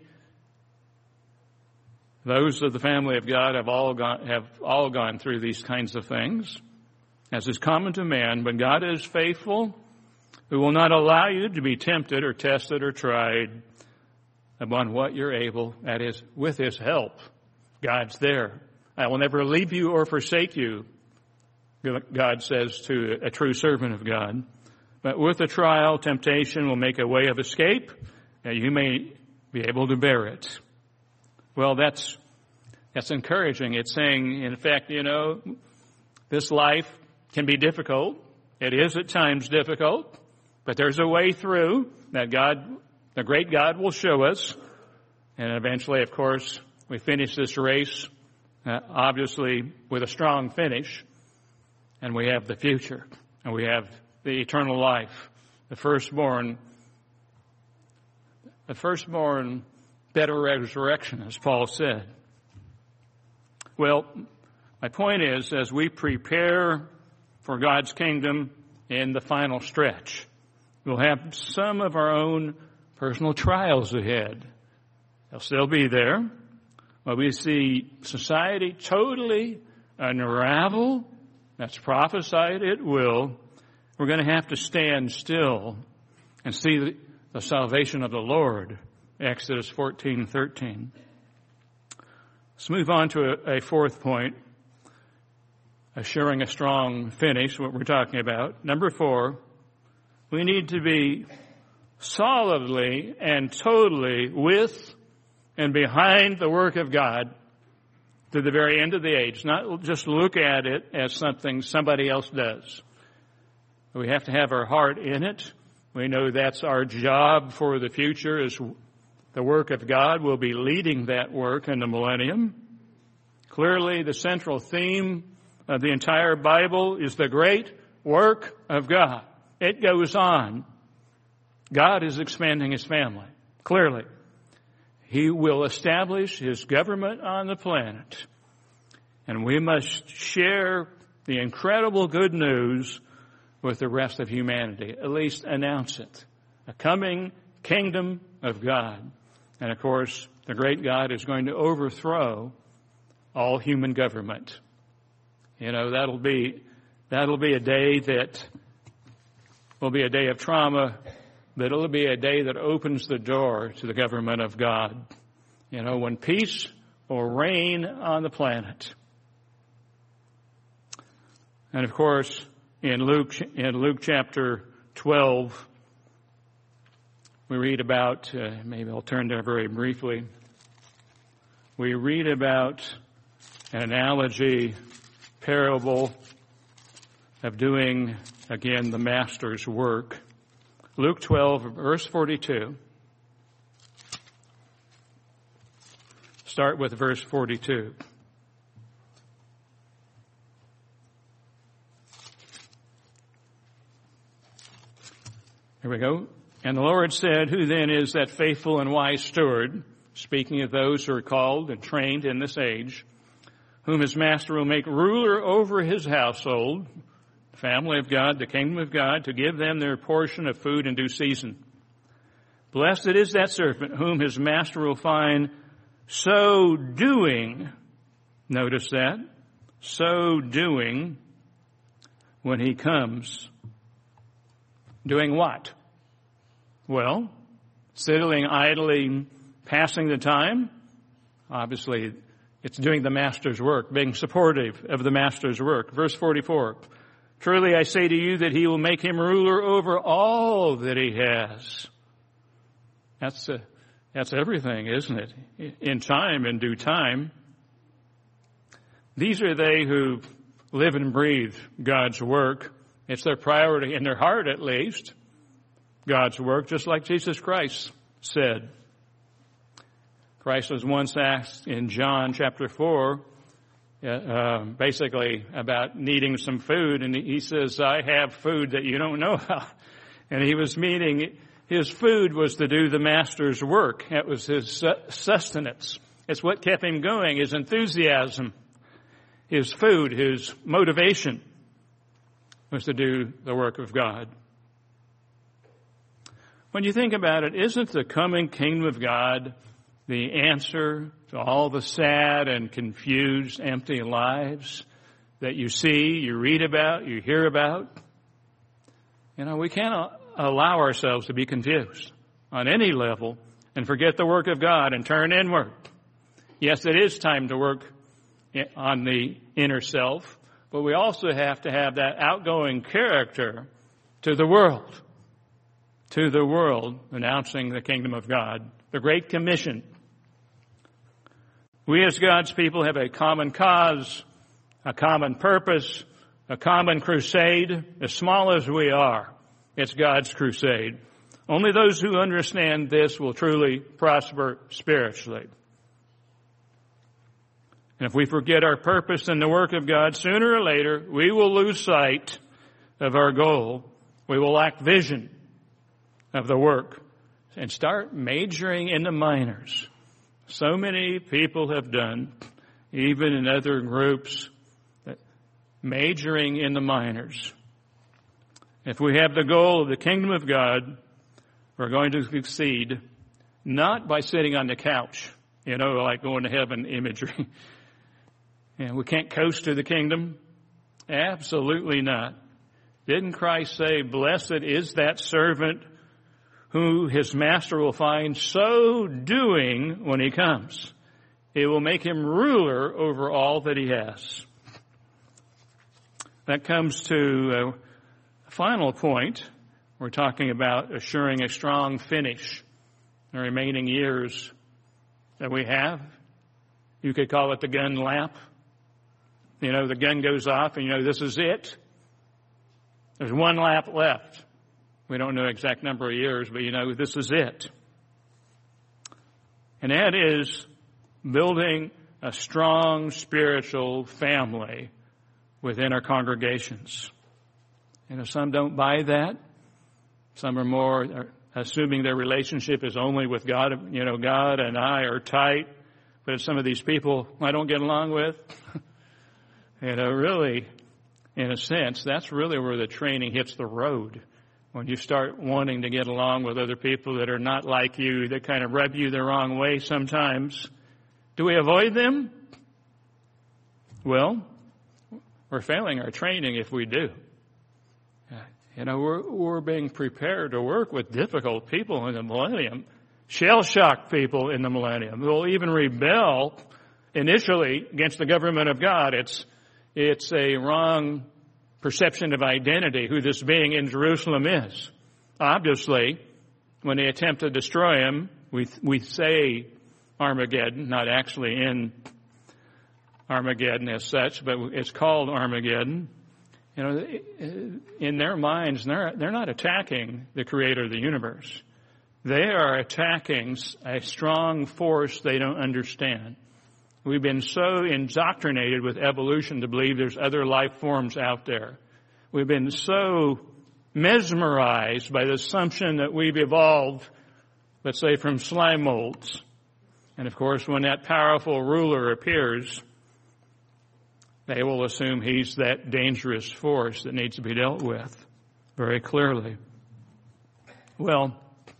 Those of the family of God have all gone, have all gone through these kinds of things, as is common to man. But God is faithful, who will not allow you to be tempted or tested or tried upon what you're able. That is, with His help. God's there. I will never leave you or forsake you, God says to a true servant of God. But with the trial, temptation will make a way of escape, and you may be able to bear it. Well, that's that's encouraging. It's saying, in fact, you know, this life can be difficult. It is at times difficult, but there's a way through that God, the great God, will show us. And eventually, of course, we finish this race, uh, obviously, with a strong finish, and we have the future, and we have the eternal life, the firstborn, the firstborn better resurrection, as Paul said. Well, my point is, as we prepare for God's kingdom in the final stretch, we'll have some of our own personal trials ahead. They'll still be there. But we see society totally unravel. That's prophesied it will. We're going to have to stand still and see the, the salvation of the Lord. Exodus fourteen thirteen. Let's move on to a, a fourth point, assuring a strong finish, what we're talking about. Number four, we need to be solidly and totally with and behind the work of God to the very end of the age. Not just look at it as something somebody else does. We have to have our heart in it. We know that's our job for the future, is the work of God. Will be leading that work in the millennium. Clearly, the central theme of the entire Bible is the great work of God. It goes on. God is expanding His family. Clearly, He will establish His government on the planet. And we must share the incredible good news with the rest of humanity. At least announce it. A coming kingdom of God. And of course, the great God is going to overthrow all human government. You know, that'll be, that'll be a day that will be a day of trauma, but it'll be a day that opens the door to the government of God. You know, when peace will reign on the planet. And of course, in Luke, in Luke chapter twelve, we read about, uh, maybe I'll turn there very briefly. We read about an analogy, parable of doing, again, the master's work. Luke twelve, verse forty-two. Start with verse forty-two. Here we go. And the Lord said, who then is that faithful and wise steward, speaking of those who are called and trained in this age, whom his master will make ruler over his household, the family of God, the kingdom of God, to give them their portion of food in due season. Blessed is that servant whom his master will find so doing. Notice that. So doing when he comes. Doing what? Well, sitting idly, passing the time. Obviously, it's doing the master's work, being supportive of the master's work. Verse forty-four. Truly I say to you that he will make him ruler over all that he has. That's uh, that's everything, isn't it? In time, in due time. These are they who live and breathe God's work. It's their priority, in their heart at least, God's work, just like Jesus Christ said. Christ was once asked in John chapter four, uh, uh, basically about needing some food, and he says, I have food that you don't know about. And he was meaning his food was to do the master's work. That was his sustenance. It's what kept him going, his enthusiasm, his food, his motivation was to do the work of God. When you think about it, isn't the coming kingdom of God the answer to all the sad and confused, empty lives that you see, you read about, you hear about? You know, we can't allow ourselves to be confused on any level and forget the work of God and turn inward. Yes, it is time to work on the inner self, but we also have to have that outgoing character to the world, to the world, announcing the kingdom of God, the Great Commission. We as God's people have a common cause, a common purpose, a common crusade, as small as we are. It's God's crusade. Only those who understand this will truly prosper spiritually. And if we forget our purpose in the work of God, sooner or later, we will lose sight of our goal. We will lack vision of the work and start majoring in the minors. So many people have done, even in other groups, majoring in the minors. If we have the goal of the kingdom of God, we're going to succeed not by sitting on the couch, you know, like going to heaven imagery. And we can't coast to the kingdom? Absolutely not. Didn't Christ say, blessed is that servant who his master will find so doing when he comes? It will make him ruler over all that he has. That comes to a final point. We're talking about assuring a strong finish in the remaining years that we have. You could call it the gun lap. You know, the gun goes off and you know this is it. There's one lap left. We don't know the exact number of years, but you know this is it. And that is building a strong spiritual family within our congregations. You know, some don't buy that. Some are more assuming their relationship is only with God. You know, God and I are tight, but some of these people I don't get along with. You know, really, in a sense, that's really where the training hits the road. When you start wanting to get along with other people that are not like you, that kind of rub you the wrong way sometimes. Do we avoid them? Well, we're failing our training if we do. You know, we're, we're being prepared to work with difficult people in the millennium, shell-shocked people in the millennium who will even rebel initially against the government of God. It's It's a wrong perception of identity, who this being in Jerusalem is. Obviously, when they attempt to destroy him, we we say Armageddon, not actually in Armageddon as such, but it's called Armageddon. You know, in their minds, they're, they're not attacking the creator of the universe. They are attacking a strong force they don't understand. We've been so indoctrinated with evolution to believe there's other life forms out there. We've been so mesmerized by the assumption that we've evolved, let's say, from slime molds. And of course, when that powerful ruler appears, they will assume he's that dangerous force that needs to be dealt with very clearly. Well,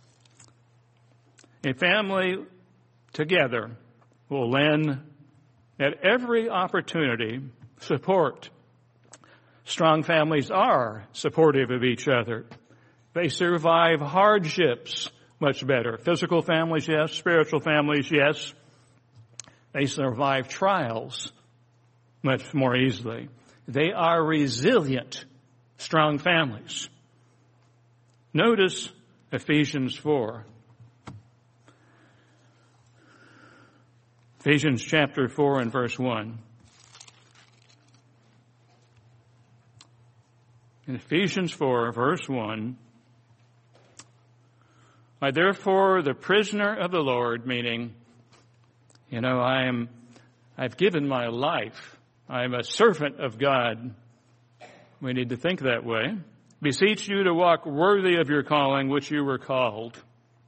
a family together will lend at every opportunity support. Strong families are supportive of each other. They survive hardships much better. Physical families, yes. Spiritual families, yes. They survive trials much more easily. They are resilient, strong families. Notice Ephesians four. Ephesians chapter four and verse one. In Ephesians four, verse one, I therefore, the prisoner of the Lord, meaning, you know, I am, I've given my life. I am a servant of God. We need to think that way. Beseech you to walk worthy of your calling, which you were called.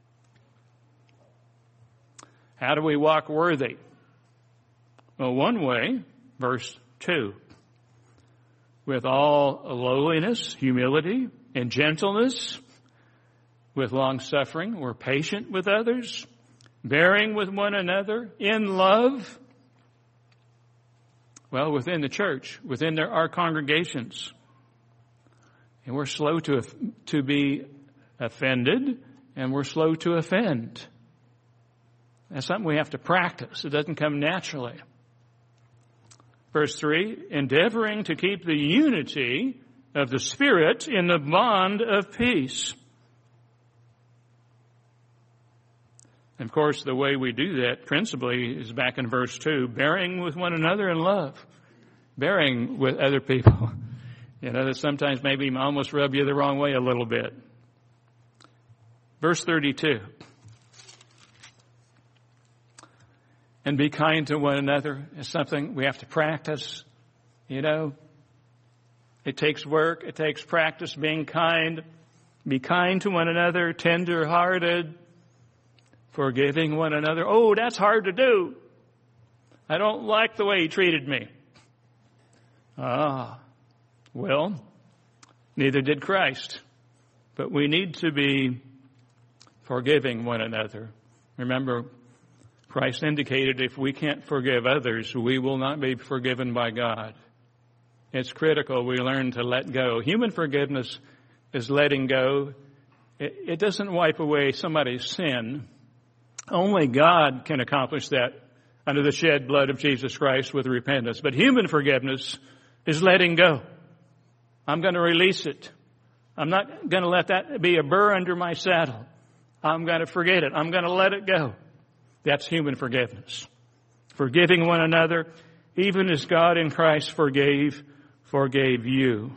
How do we walk worthy? Well, one way, verse two, with all lowliness, humility, and gentleness, with long suffering, we're patient with others, bearing with one another in love. Well, within the church, within their, our congregations. And we're slow to, to be offended, and we're slow to offend. That's something we have to practice. It doesn't come naturally. Verse three, endeavoring to keep the unity of the Spirit in the bond of peace. And of course, the way we do that principally is back in verse two, bearing with one another in love. Bearing with other people. You know, that sometimes maybe almost rub you the wrong way a little bit. Verse thirty-two. And be kind to one another is something we have to practice. You know, it takes work. It takes practice being kind. Be kind to one another, tender-hearted, forgiving one another. Oh, that's hard to do. I don't like the way he treated me. Ah, well, neither did Christ. But we need to be forgiving one another. Remember, Christ indicated if we can't forgive others, we will not be forgiven by God. It's critical we learn to let go. Human forgiveness is letting go. It, it doesn't wipe away somebody's sin. Only God can accomplish that under the shed blood of Jesus Christ with repentance. But human forgiveness is letting go. I'm going to release it. I'm not going to let that be a burr under my saddle. I'm going to forget it. I'm going to let it go. That's human forgiveness. Forgiving one another, even as God in Christ forgave, forgave you.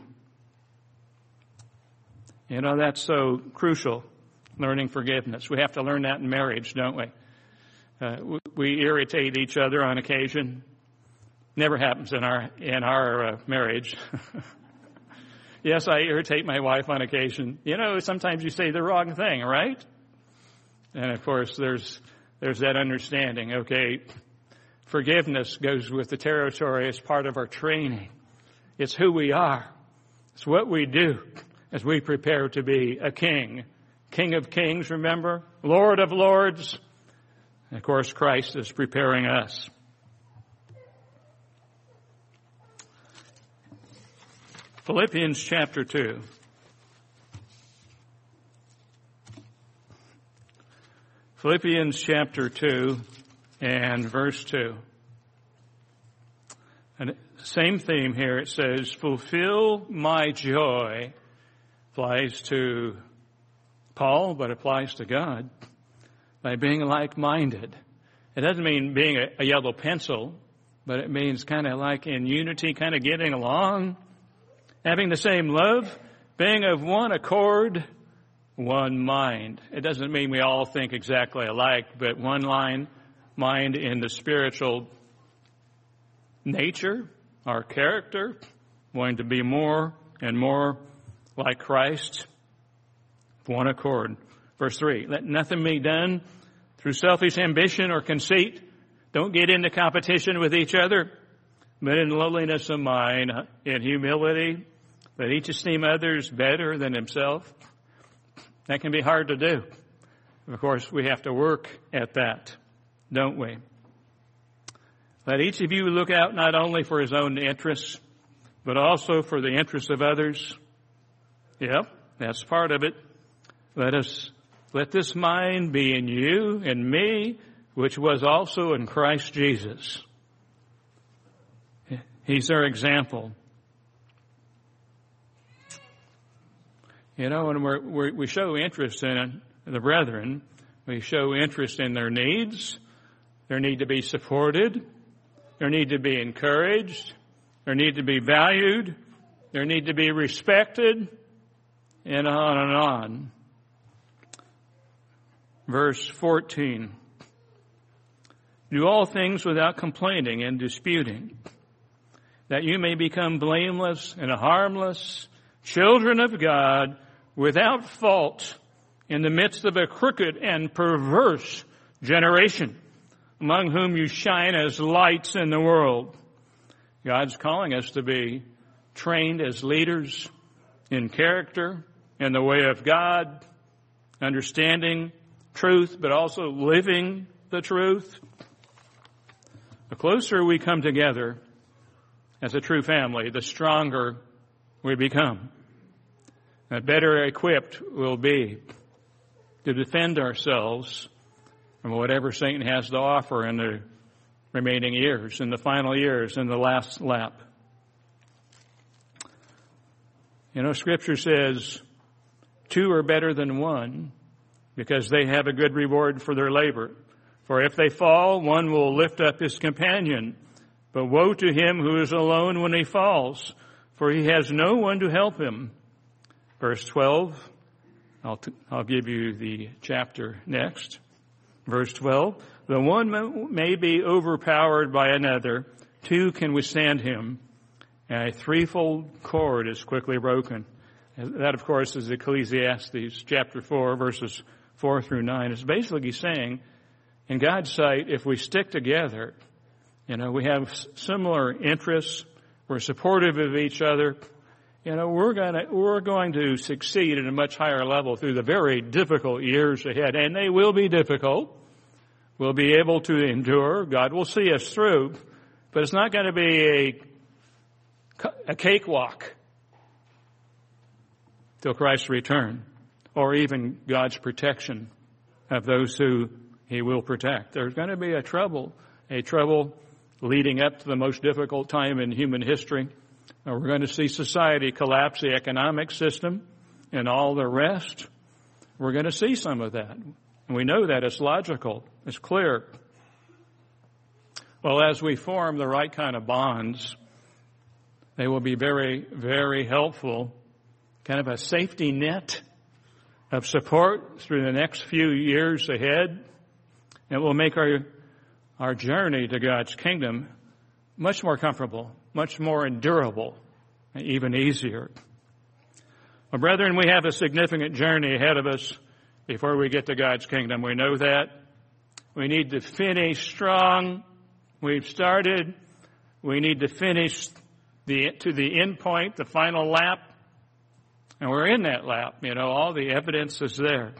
You know, that's so crucial, learning forgiveness. We have to learn that in marriage, don't we? Uh, we, we irritate each other on occasion. Never happens in our in our uh, marriage. Yes, I irritate my wife on occasion. You know, sometimes you say the wrong thing, right? And of course, there's there's that understanding. Okay, forgiveness goes with the territory as part of our training. It's who we are. It's what we do as we prepare to be a king. King of kings, remember? Lord of lords. And of course, Christ is preparing us. Philippians chapter two. Philippians chapter two and verse two. And same theme here. It says, fulfill my joy. Applies to Paul, but applies to God by being like-minded. It doesn't mean being a, a yellow pencil, but it means kind of like in unity, kind of getting along, having the same love, being of one accord, one mind. It doesn't mean we all think exactly alike, but one line, mind in the spiritual nature, our character, wanting to be more and more like Christ, one accord. Verse three, let nothing be done through selfish ambition or conceit. Don't get into competition with each other, but in lowliness of mind, in humility, let each esteem others better than himself. That can be hard to do. Of course, we have to work at that, don't we? Let each of you look out not only for his own interests, but also for the interests of others. Yep, that's part of it. Let us, let this mind be in you and me, which was also in Christ Jesus. He's our example. You know, when we're, we're, we show interest in the brethren, we show interest in their needs, their need to be supported, their need to be encouraged, their need to be valued. They need to be respected, and on and on. Verse fourteen. Do all things without complaining and disputing, that you may become blameless and harmless, children of God, without fault, in the midst of a crooked and perverse generation, among whom you shine as lights in the world. God's calling us to be trained as leaders in character, in the way of God, understanding truth, but also living the truth. The closer we come together as a true family, the stronger we become. The better equipped we'll be to defend ourselves from whatever Satan has to offer in the remaining years, in the final years, in the last lap. You know, Scripture says two are better than one because they have a good reward for their labor. For if they fall, one will lift up his companion. But woe to him who is alone when he falls, for he has no one to help him. Verse twelve, I'll, t- I'll give you the chapter next. Verse twelve, the one may be overpowered by another, two can withstand him, and a threefold cord is quickly broken. And that, of course, is Ecclesiastes chapter four, verses four through nine. It's basically saying, in God's sight, if we stick together, you know, we have similar interests, we're supportive of each other, you know, we're gonna, we're going to succeed at a much higher level through the very difficult years ahead. And they will be difficult. We'll be able to endure. God will see us through. But it's not going to be a, a cakewalk till Christ's return, or even God's protection of those who He will protect. There's going to be a trouble, a trouble leading up to the most difficult time in human history. We're going to see society collapse, the economic system, and all the rest. We're going to see some of that. And we know that. It's logical. It's clear. Well, as we form the right kind of bonds, they will be very, very helpful, kind of a safety net of support through the next few years ahead. It will make our our journey to God's kingdom much more comfortable, much more endurable, and even easier. Well, brethren, we have a significant journey ahead of us before we get to God's kingdom. We know that. We need to finish strong. We've started. We need to finish the to the end point, the final lap. And we're in that lap. You know, all the evidence is there.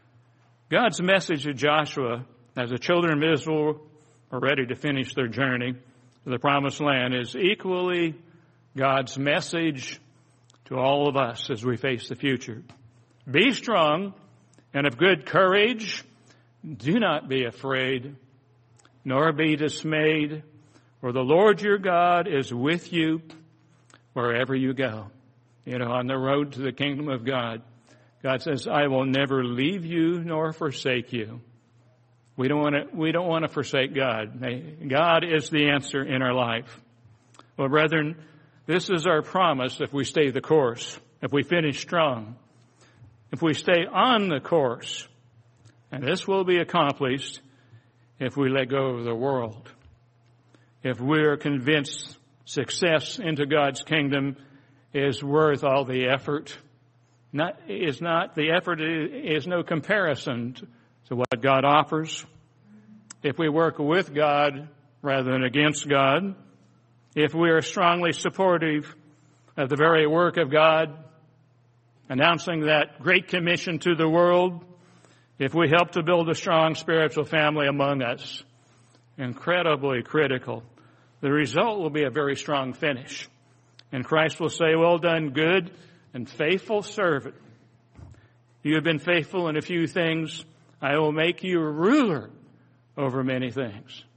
God's message to Joshua as the children of Israel are ready to finish their journey to the promised land is equally God's message to all of us as we face the future. Be strong and of good courage. Do not be afraid, nor be dismayed, for the Lord your God is with you wherever you go. You know, on the road to the kingdom of God, God says, I will never leave you nor forsake you. We don't want to, we don't want to forsake God. God is the answer in our life. Well, brethren, this is our promise if we stay the course, if we finish strong, if we stay on the course. And this will be accomplished if we let go of the world. If we're convinced success into God's kingdom is worth all the effort. Not, is not, the effort is no comparison to, to what God offers. If we work with God rather than against God, if we are strongly supportive of the very work of God, announcing that great commission to the world, if we help to build a strong spiritual family among us, incredibly critical, the result will be a very strong finish. And Christ will say, well done, good and faithful servant. You have been faithful in a few things. I will make you a ruler over many things.